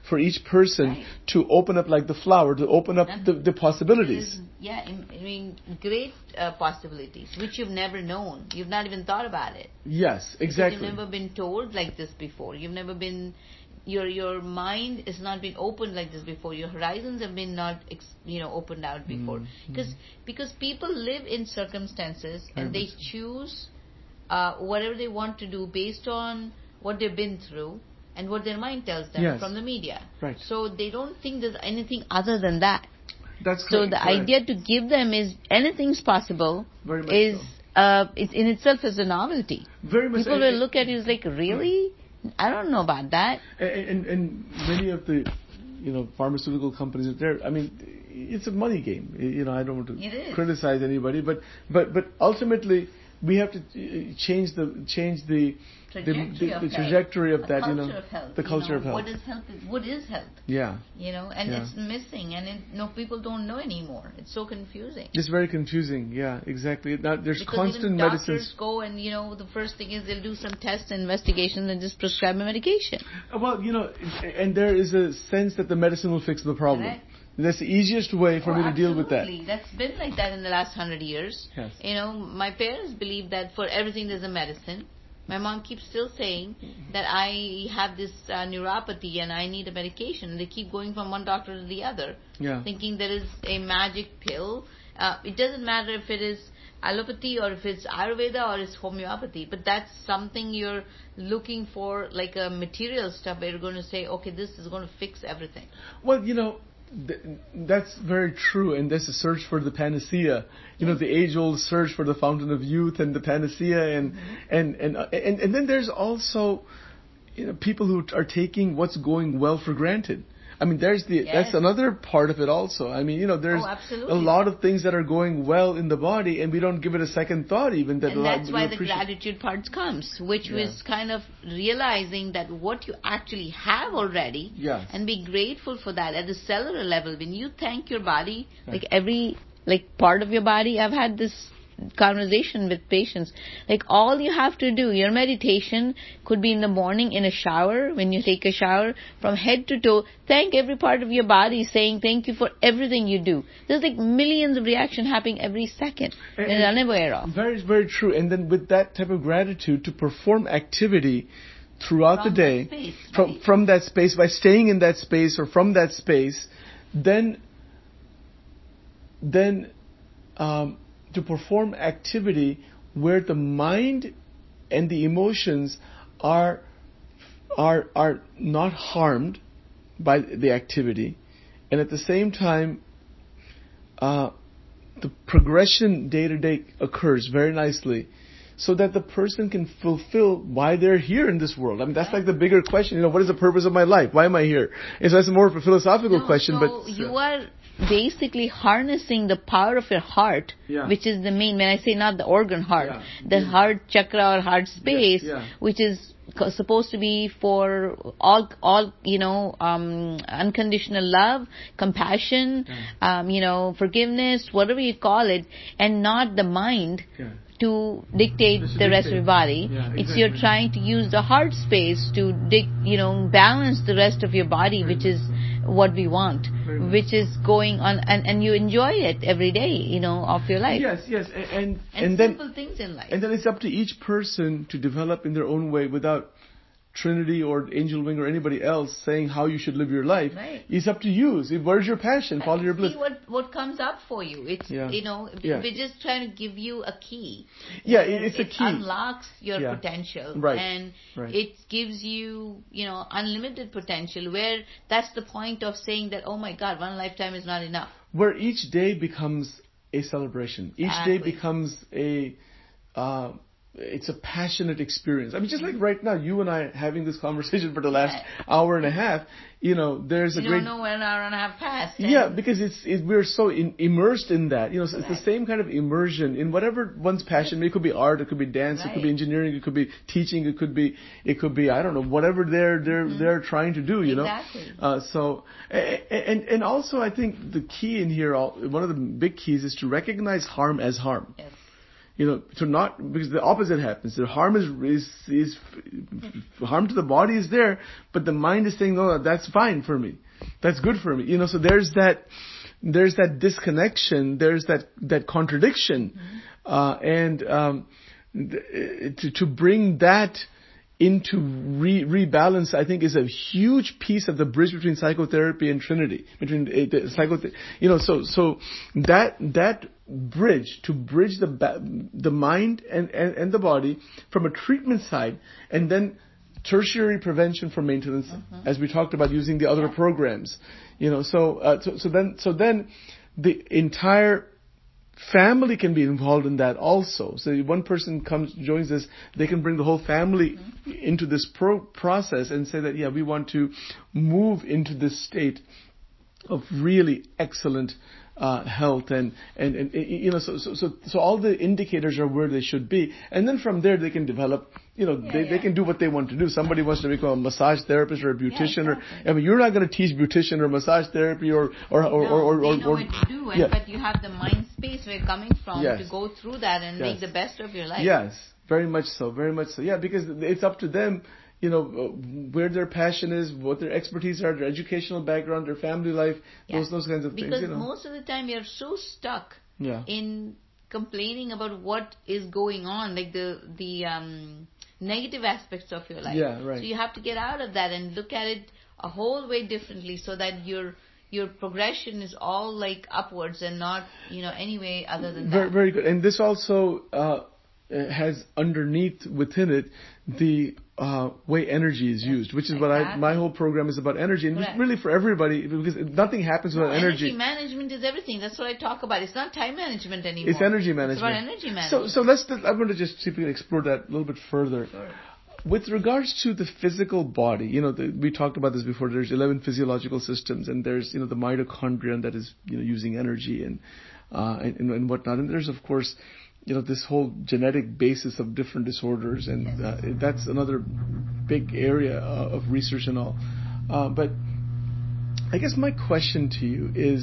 for each person to open up like the flower, to open up the possibilities. I mean, great possibilities, which you've never known. You've not even thought about it. Yes, exactly. Because you've never been told like this before. You've never been... Your mind has not been opened like this before. Your horizons have been not opened out before. Because people live in circumstances and they choose whatever they want to do based on what they've been through and what their mind tells them from the media. Right. So they don't think there's anything other than that. That's so the idea to give them is anything's possible is it in itself is a novelty. Very much. People will look at you as like, really? I don't know about that. And many of the pharmaceutical companies there. I mean, it's a money game. I don't want to criticize anybody, but ultimately we have to change the trajectory of that. The culture of health. What is health? Yeah. It's missing, and people don't know anymore. It's so confusing. It's very confusing. Yeah, exactly. Now there's because constant even medicines. Doctors go and the first thing is they'll do some tests and investigations and just prescribe a medication. Well, and there is a sense that the medicine will fix the problem. Correct. That's the easiest way for me to deal with that. That's been like that in the last 100 years. Yes. My parents believe that for everything there's a medicine. My mom keeps still saying that I have this neuropathy and I need a medication. And they keep going from one doctor to the other, thinking there is a magic pill. It doesn't matter if it is allopathy or if it's Ayurveda or it's homeopathy, but that's something you're looking for, like a material stuff where you're going to say, okay, this is going to fix everything. Well, that's very true, and there's a search for the panacea. The age-old search for the fountain of youth and the panacea, and then there's also people who are taking what's going well for granted. I mean, that's another part of it also. I mean, there's a lot of things that are going well in the body, and we don't give it a second thought even. And that's why the gratitude part comes, which was kind of realizing that what you actually have already, and be grateful for that at the cellular level. When you thank your body, like every part of your body, I've had this conversation with patients. Like, all you have to do, your meditation could be in the morning in a shower, when you take a shower, from head to toe, thank every part of your body, saying thank you for everything you do. There's like millions of reactions happening every second. And you're unaware of. Very, very true. And then with that type of gratitude, to perform activity throughout the day, from that space, by staying in that space or from that space, then to perform activity where the mind and the emotions are not harmed by the activity, and at the same time the progression day to day occurs very nicely, so that the person can fulfill why they're here in this world. I mean, that's like the bigger question. What is the purpose of my life? Why am I here? And so that's more of a philosophical question. So you are basically harnessing the power of your heart, which is the main, when I say not the organ heart, the heart chakra or heart space, which is supposed to be for all unconditional love, compassion, forgiveness, whatever you call it, and not the mind to dictate the rest of your body. It's you're trying to use the heart space to balance the rest of your body, which is what we want, which is going on, and you enjoy it every day, of your life. Yes, and simple things in life. And then it's up to each person to develop in their own way, without Trinity or Angel Wing or anybody else saying how you should live your life. Right. It's up to you. Where's your passion? Follow your bliss. See what comes up for you. It's we're just trying to give you a key. It's a key. It unlocks your potential, and it gives you unlimited potential. Where that's the point of saying that, oh my God, one lifetime is not enough. Where each day becomes a celebration. Each day becomes it's a passionate experience. I mean, just like right now, you and I having this conversation for the last hour and a half, there's a great... You don't know when an hour and a half passed. Yeah, because we're so immersed in that. It's the same kind of immersion in whatever one's passion. It could be art, it could be dance, it could be engineering, it could be teaching, it could be I don't know, whatever they're trying to do. Exactly. So and also I think the key in here, one of the big keys, is to recognize harm as harm. Yes. to not, because the opposite happens. The harm is harm to the body is there, but the mind is saying, no, that's fine for me. That's good for me. So there's that disconnection, there's that contradiction, and to bring that into rebalance, I think, is a huge piece of the bridge between psychotherapy and Trinity. So that bridge, to bridge the mind and the body from a treatment side, and then tertiary prevention for maintenance, as we talked about, using the other programs. So then the entire family can be involved in that also. So one person joins us, they can bring the whole family into this process and say that, yeah, we want to move into this state of really excellent health, and so all the indicators are where they should be, and then from there they can develop. They can do what they want to do. Somebody wants to become a massage therapist or a beautician, you're not going to teach beautician or massage therapy or they know what to do, but you have the mind space where you're coming from to go through that and make the best of your life. Yes, very much so. Yeah, because it's up to them. Where their passion is, what their expertise are, their educational background, their family life, those kinds of things. Because most of the time you're so stuck in complaining about what is going on, like the negative aspects of your life. Yeah, right. So you have to get out of that and look at it a whole way differently, so that your progression is all like upwards and not any way other than that. Very good. And this also has underneath within it the way energy is used, which is what my whole program is about, energy, and really for everybody, because nothing happens without energy. Energy management is everything. That's what I talk about. It's not time management anymore. It's energy management. It's about energy management. So I'm going to just see if we can explore that a little bit further. Sure. With regards to the physical body, we talked about this before. There's 11 physiological systems, and there's the mitochondria that is using energy and whatnot, and there's of course this whole genetic basis of different disorders, and that's another big area of research and all. But I guess my question to you is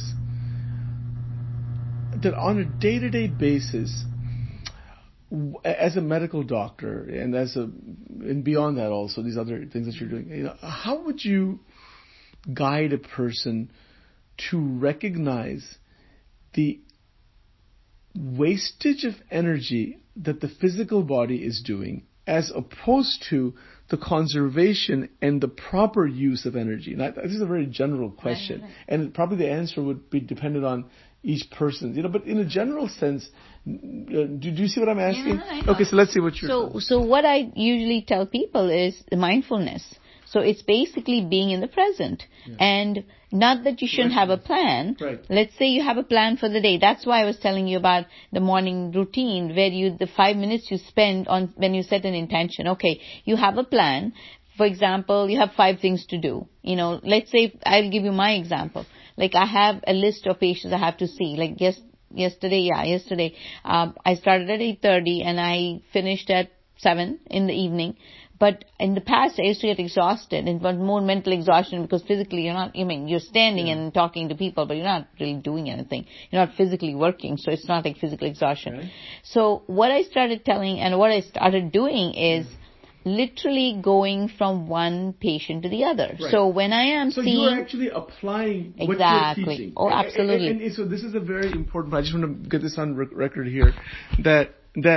that on a day-to-day basis, as a medical doctor, and beyond that also, these other things that you're doing, how would you guide a person to recognize the wastage of energy that the physical body is doing, as opposed to the conservation and the proper use of energy? Now, this is a very general question, right. And probably the answer would be dependent on each person. But in a general sense, do you see what I'm asking? Yeah, okay, so let's see what you're. So what I usually tell people is mindfulness. So it's basically being in the present. Yeah. And not that you shouldn't have a plan. Right. Let's say you have a plan for the day. That's why I was telling you about the morning routine, where the 5 minutes you spend on when you set an intention. Okay, you have a plan. For example, you have 5 things to do. Let's say, I'll give you my example. Like, I have a list of patients I have to see. Like yesterday, I started at 8:30 and I finished at 7 in the evening. But in the past, I used to get exhausted. It was more mental exhaustion, because physically you're standing and talking to people, but you're not really doing anything. You're not physically working, so it's not like physical exhaustion. Right. So what I started doing is literally going from one patient to the other. Right. So when I am seeing... So you're actually applying what you're teaching. Oh, absolutely. And so this is a very important point. I just want to get this on record here, that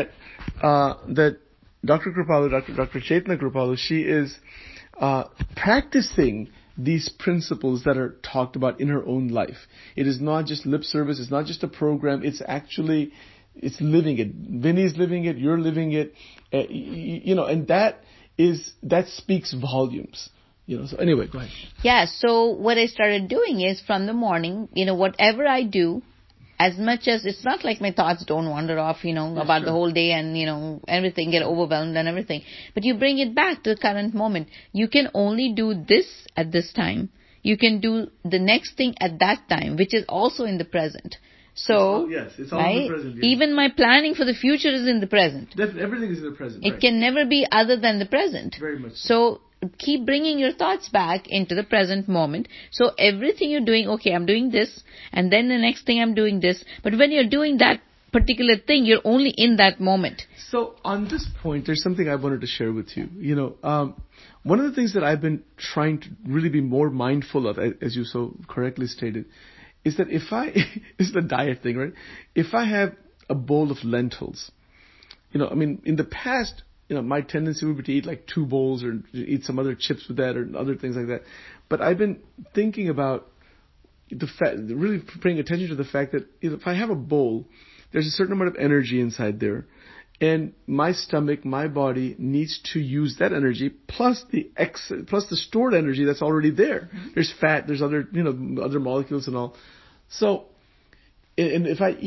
Dr. Kripalu, Dr. Chaitanya Kripalu, she is practicing these principles that are talked about in her own life. It is not just lip service. It's not just a program. It's living it. Vinny's living it. You're living it. And that speaks volumes. So anyway, go ahead. Yeah. So what I started doing is, from the morning, whatever I do, as much as it's not like my thoughts don't wander off, about the whole day and, everything, get overwhelmed and everything. But you bring it back to the current moment. You can only do this at this time. You can do the next thing at that time, which is also in the present. So, it's all in the present. Yes. Even my planning for the future is in the present. Everything is in the present. It can never be other than the present. Very much so. Keep bringing your thoughts back into the present moment. So everything you're doing, okay, I'm doing this, and then the next thing I'm doing this. But when you're doing that particular thing. You're only in that moment. So on this point, there's something I wanted to share with you. One of the things that I've been trying to really be more mindful of, as you so correctly stated, is that this is the diet thing, right? If I have a bowl of lentils, in the past, my tendency would be to eat like 2 bowls or eat some other chips with that or other things like that. But I've been thinking about really paying attention to the fact that if I have a bowl, there's a certain amount of energy inside there. And my stomach, my body needs to use that energy plus the stored energy that's already there. Mm-hmm. There's fat, there's other molecules and all. So, and if I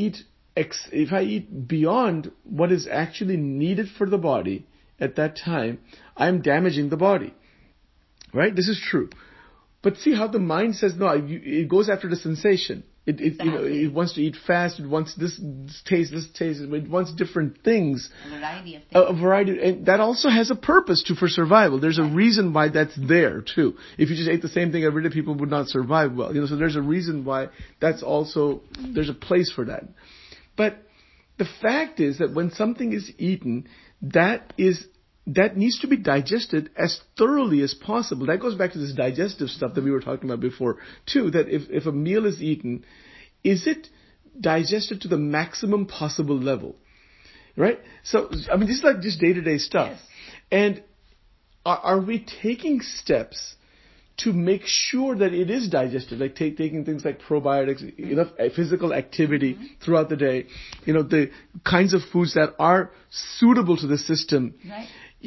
eat beyond what is actually needed for the body at that time, I'm damaging the body. Right? This is true. But see how the mind says no, it goes after the sensation. It wants to eat fast. It wants this taste. It wants different things. A variety, and that also has a purpose for survival. There's a reason why that's there too. If you just ate the same thing every day, people would not survive well. So there's a reason why there's a place for that. But the fact is that when something is eaten, that needs to be digested as thoroughly as possible. That goes back to this digestive stuff that we were talking about before, too, that if a meal is eaten, is it digested to the maximum possible level? Right? So, this is like just day-to-day stuff. Yes. And are we taking steps to make sure that it is digested, like taking things like probiotics, enough physical activity throughout the day, the kinds of foods that are suitable to the system. Right.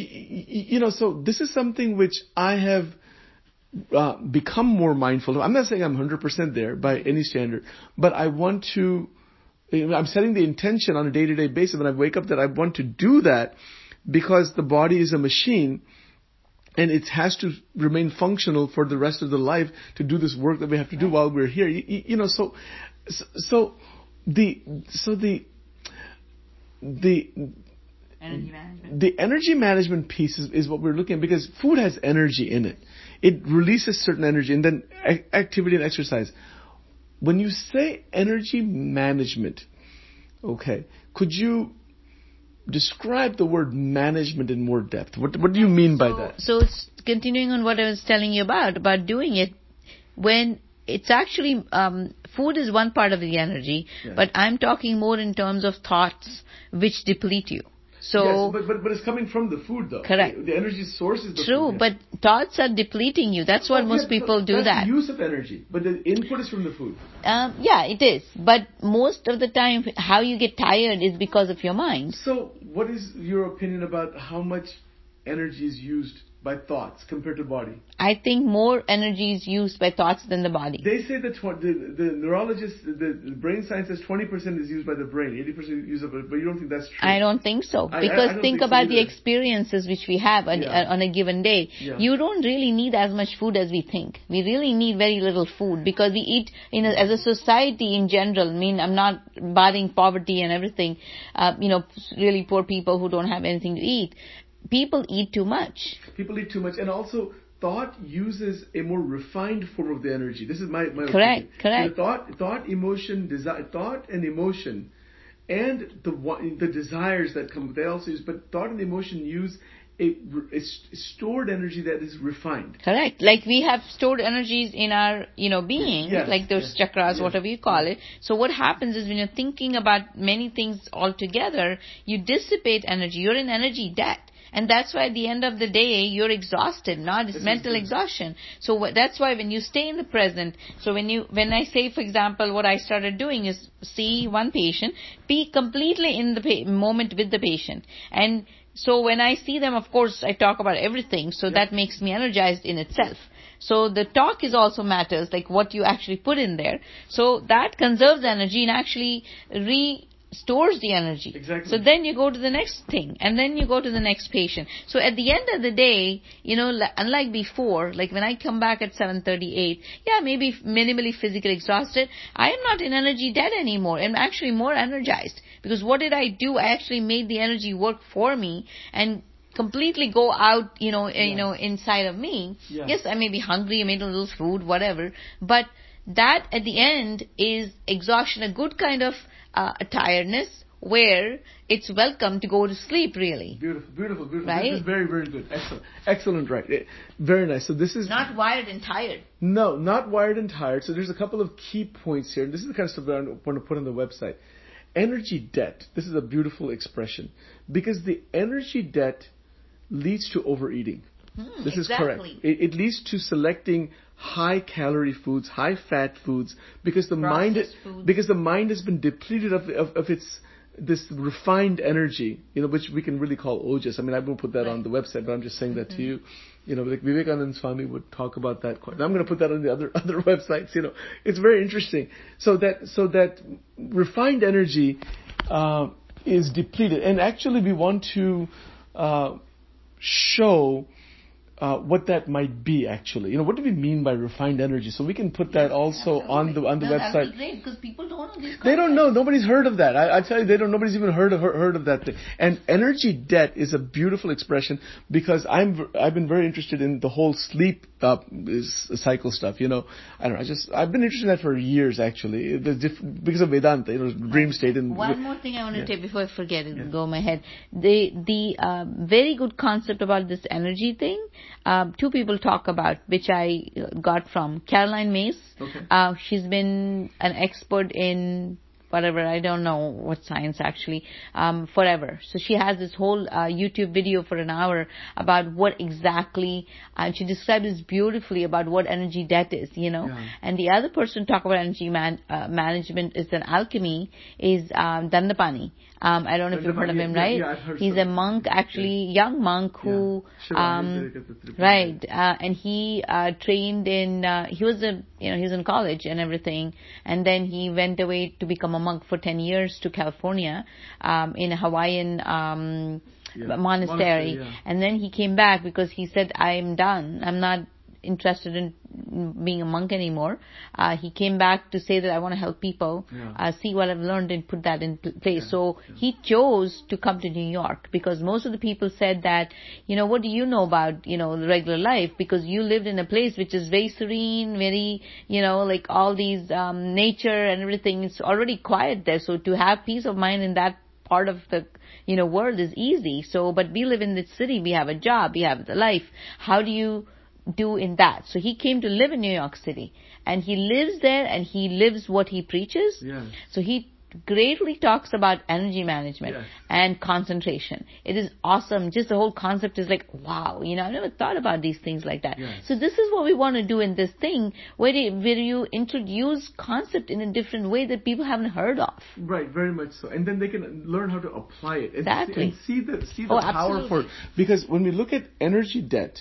So this is something which I have become more mindful of. I'm not saying I'm 100% there by any standard, but I want to, I'm setting the intention on a day-to-day basis when I wake up that I want to do that because the body is a machine and it has to remain functional for the rest of the life to do this work that we have to do while we're here. So the energy management. The energy management piece is what we're looking at because food has energy in it. It releases certain energy and then activity and exercise. When you say energy management, okay, could you describe the word management in more depth? What do you mean by that? So it's continuing on what I was telling you about doing it when it's actually, food is one part of the energy, but I'm talking more in terms of thoughts which deplete you. So, yes, but it's coming from the food though. Correct. The energy source is the true, food. But thoughts are depleting you. That's what most people do. That's the use of energy, but the input is from the food. It is. But most of the time, how you get tired is because of your mind. So, what is your opinion about how much energy is used by thoughts compared to body? I think more energy is used by thoughts than the body. They say that the neurologists, the brain science says 20% is used by the brain, 80% used by, but you don't think that's true? I don't think so. Because think about the experiences which we have on a given day. Yeah. You don't really need as much food as we think. We really need very little food because we eat, as a society in general. I'm not barring poverty and everything, really poor people who don't have anything to eat. People eat too much. And also thought uses a more refined form of the energy. This is my correct. opinion. Thought, emotion, thought and emotion, and the desires that come. They also use, but thought and emotion use a stored energy that is refined. Correct. Like we have stored energies in our, being, like those chakras, whatever you call it. So what happens is when you're thinking about many things altogether, you dissipate energy. You're in energy debt. And that's why at the end of the day, you're exhausted, it's mental exhaustion. So that's why when you stay in the present, so when I say, for example, what I started doing is see one patient, be completely in the moment with the patient. And so when I see them, of course, I talk about everything, so that makes me energized in itself. So the talk is also matters, like what you actually put in there. So that conserves energy and actually stores the energy. Exactly. So then you go to the next thing, and then you go to the next patient. So at the end of the day, unlike before, like when I come back at 7:38, maybe minimally physically exhausted, I am not in energy debt anymore. I'm actually more energized. Because what did I do? I actually made the energy work for me and completely go out, inside of me. Yeah. Yes, I may be hungry, I made a little food, whatever. But that at the end is exhaustion, a good kind of tiredness where it's welcome to go to sleep, really. Beautiful, beautiful, beautiful. Right? This is very, very good. Excellent. Excellent, right. Very nice. So this is... Not wired and tired. No, not wired and tired. So there's a couple of key points here. This is the kind of stuff that I want to put on the website. Energy debt. This is a beautiful expression. Because the energy debt leads to overeating. This is correct. It leads to selecting high calorie foods, high fat foods, because the mind has been depleted of its this refined energy, which we can really call ojas. I mean, I won't put that on the website, but I'm just saying that to you. Like Vivekananda Swami would talk about that quite. I'm going to put that on the other websites. It's very interesting. So that refined energy is depleted, and actually we want to show what that might be actually. What do we mean by refined energy? So we can put that also on the website. That would be great because people don't know these concepts. They don't know. Nobody's heard of that. I tell you, nobody's even heard of that thing. And energy debt is a beautiful expression because I've been very interested in the whole sleep cycle stuff. I don't know. I've been interested in that for years actually. Because of Vedanta, dream state. And one more thing I want to take before I forget it, go in my head. The very good concept about this energy thing. Two people talk about, which I got from Caroline Myss. Okay. She's been an expert in whatever, I don't know what science actually, forever. So she has this whole YouTube video for an hour about what exactly, and she describes this beautifully about what energy debt is, Yeah. And the other person talk about energy management is an alchemy, is Dandapani. I don't know if you've heard of him, right? Yeah, I've heard He's a monk, actually, young monk who, right, and he trained in, he was in college and everything, and then he went away to become a monk for 10 years to California, in a Hawaiian, monastery. Yeah. And then he came back because he said, I'm done. I'm not interested in being a monk anymore. He came back to say that I want to help people, see what I've learned and put that in place. Yeah. So he chose to come to New York because most of the people said that, what do you know about, the regular life? Because you lived in a place which is very serene, very, like all these, nature and everything. It's already quiet there. So to have peace of mind in that part of the, world is easy. So, but we live in the city. We have a job. We have the life. How do you do in that? So he came to live in New York City, and he lives there, and he lives what he preaches. Yes. So he greatly talks about energy management and concentration. It is awesome. Just the whole concept is like, wow, I never thought about these things like that. Yes. So this is what we want to do in this thing, where you introduce concept in a different way that people haven't heard of. Right, very much so. And then they can learn how to apply it. And exactly. See the power for it. Because when we look at energy debt,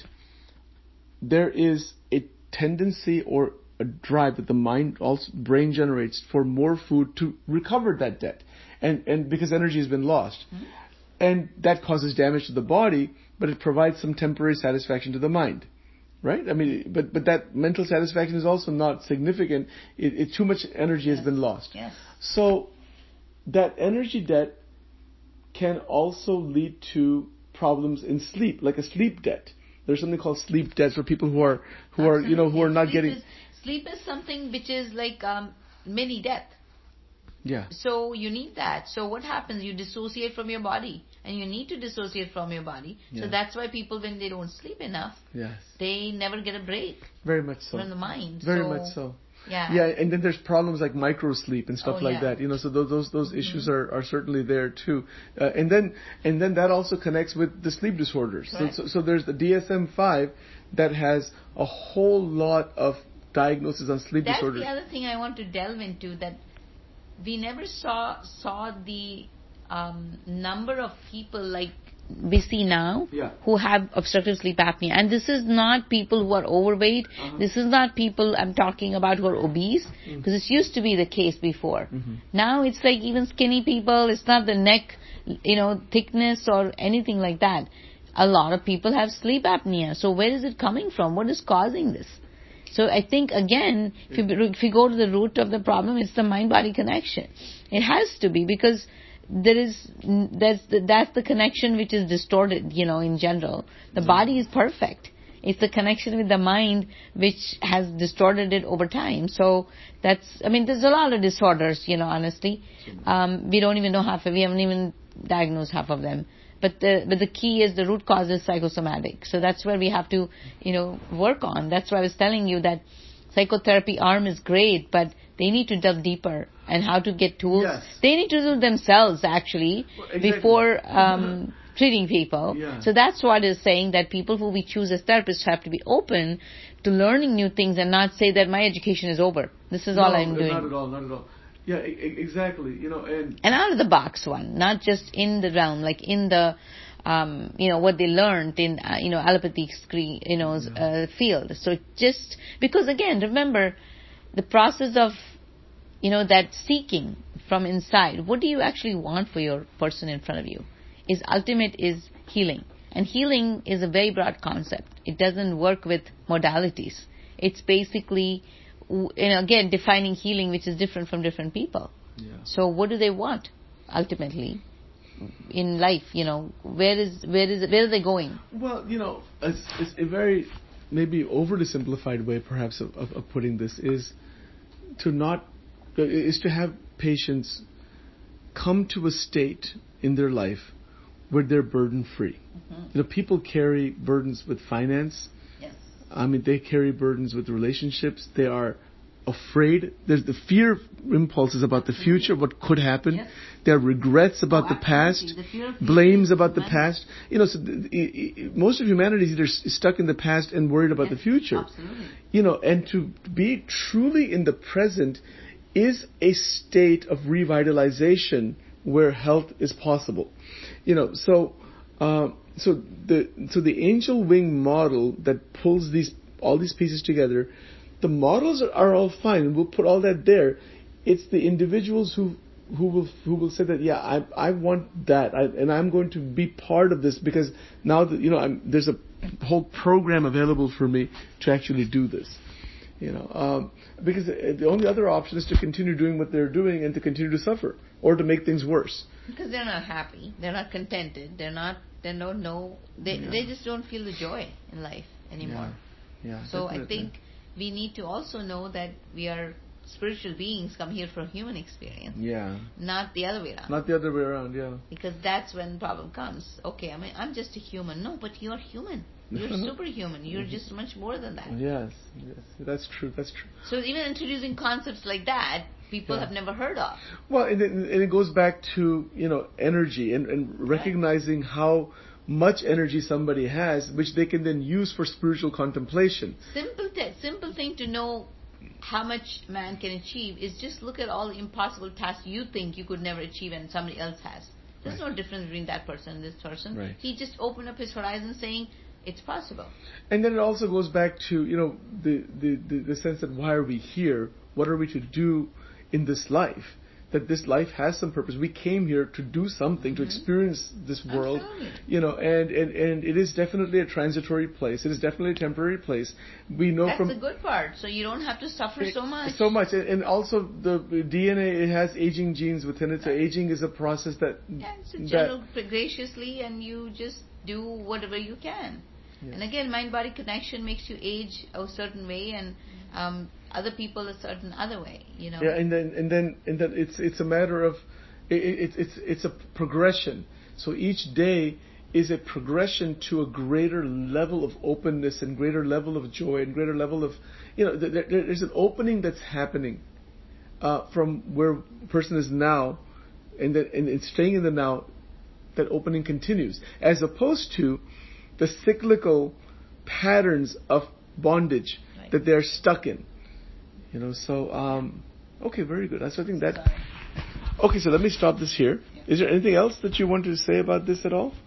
there is a tendency or a drive that the brain generates for more food to recover that debt, and because energy has been lost, and that causes damage to the body, but it provides some temporary satisfaction to the mind, right? I mean, but that mental satisfaction is also not significant. Too much energy has been lost. Yes. So that energy debt can also lead to problems in sleep, like a sleep debt. There's something called sleep debt for people who are not getting. Sleep is something which is like mini death. Yeah. So you need that. So what happens? You dissociate from your body, and you need to dissociate from your body. So that's why people, when they don't sleep enough, they never get a break. Very much so. From the mind. Very much so. Yeah. Yeah, and then there's problems like micro sleep and stuff like that. So those issues are certainly there too. And then that also connects with the sleep disorders. So there's the DSM-5 that has a whole lot of diagnosis on sleep disorders. That's the other thing I want to delve into, that we never saw the number of people like we see now who have obstructive sleep apnea. And this is not people who are overweight. This is not people I'm talking about who are obese, because this used to be the case before. Now it's like even skinny people. It's not the neck, thickness or anything like that. A lot of people have sleep apnea. So where is it coming from? What is causing this? So I think, again, if you go to the root of the problem, it's the mind-body connection. It has to be, because that's the connection which is distorted, in general. The body is perfect. It's the connection with the mind which has distorted it over time. So there's a lot of disorders, honestly. We don't even know we haven't even diagnosed half of them. But the key is the root cause is psychosomatic. So that's where we have to, work on. That's why I was telling you that psychotherapy arm is great, but they need to delve deeper and how to get tools. Yes. They need to do themselves, actually, before treating people. Yeah. So that's what is saying that people who we choose as therapists have to be open to learning new things and not say that my education is over. This is all I'm doing. Not at all. Yeah, exactly. And out of the box one, not just in the realm, like in the, what they learned in, allopathic field. So just, because again, remember, the process of, that seeking from inside, what do you actually want for your person in front of you, is healing. And healing is a very broad concept. It doesn't work with modalities. It's basically, again, defining healing, which is different from different people. Yeah. So what do they want ultimately in life? Where are they going? Well, it's a very maybe overly simplified way, perhaps, of putting this is to have patients come to a state in their life where they're burden free. Mm-hmm. People carry burdens with finance. Yes. They carry burdens with relationships. They are afraid. There's the fear impulses about the future, what could happen. Yes. There are regrets about the past, blames about the past. So most of humanity is either stuck in the past and worried about the future. Absolutely. And to be truly in the present is a state of revitalization where health is possible. So the angel wing model that pulls all these pieces together, the models are all fine. We'll put all that there. It's the individuals who will say that, yeah, I want that, and I'm going to be part of this because now that there's a whole program available for me to actually do this. Because the only other option is to continue doing what they're doing and to continue to suffer or to make things worse. Because they're not happy, they're not contented, they don't know, they just don't feel the joy in life anymore. Yeah, so definitely. I think we need to also know that we are spiritual beings come here for human experience. Yeah. Not the other way around. Not the other way around, yeah. Because that's when the problem comes. Okay, I'm just a human. No, but you're human. You're superhuman. You're just much more than that. Yes, that's true. So even introducing concepts like that, people have never heard of. Well, and it goes back to, energy and recognizing how much energy somebody has, which they can then use for spiritual contemplation. Simple thing to know how much man can achieve is just look at all the impossible tasks you think you could never achieve and somebody else has. There's no difference between that person and this person. Right. He just opened up his horizon saying, it's possible. And then it also goes back to, the sense that why are we here? What are we to do in this life? That this life has some purpose. We came here to do something, to experience this world. Absolutely. And it is definitely a transitory place. It is definitely a temporary place. We know that's the good part. So you don't have to suffer so much. So much. And also the DNA, it has aging genes within it. So aging is a process that... Yeah, it's a general graciously, and you just do whatever you can. Yes. And again, mind-body connection makes you age a certain way, and other people a certain other way. Yeah, and then it's a matter of it's a progression. So each day is a progression to a greater level of openness and greater level of joy and greater level of there's an opening that's happening from where a person is now, and it's staying in the now. That opening continues, as opposed to the cyclical patterns of bondage that they're stuck in. Okay, very good. So I think that... Okay, so let me stop this here. Is there anything else that you want to say about this at all?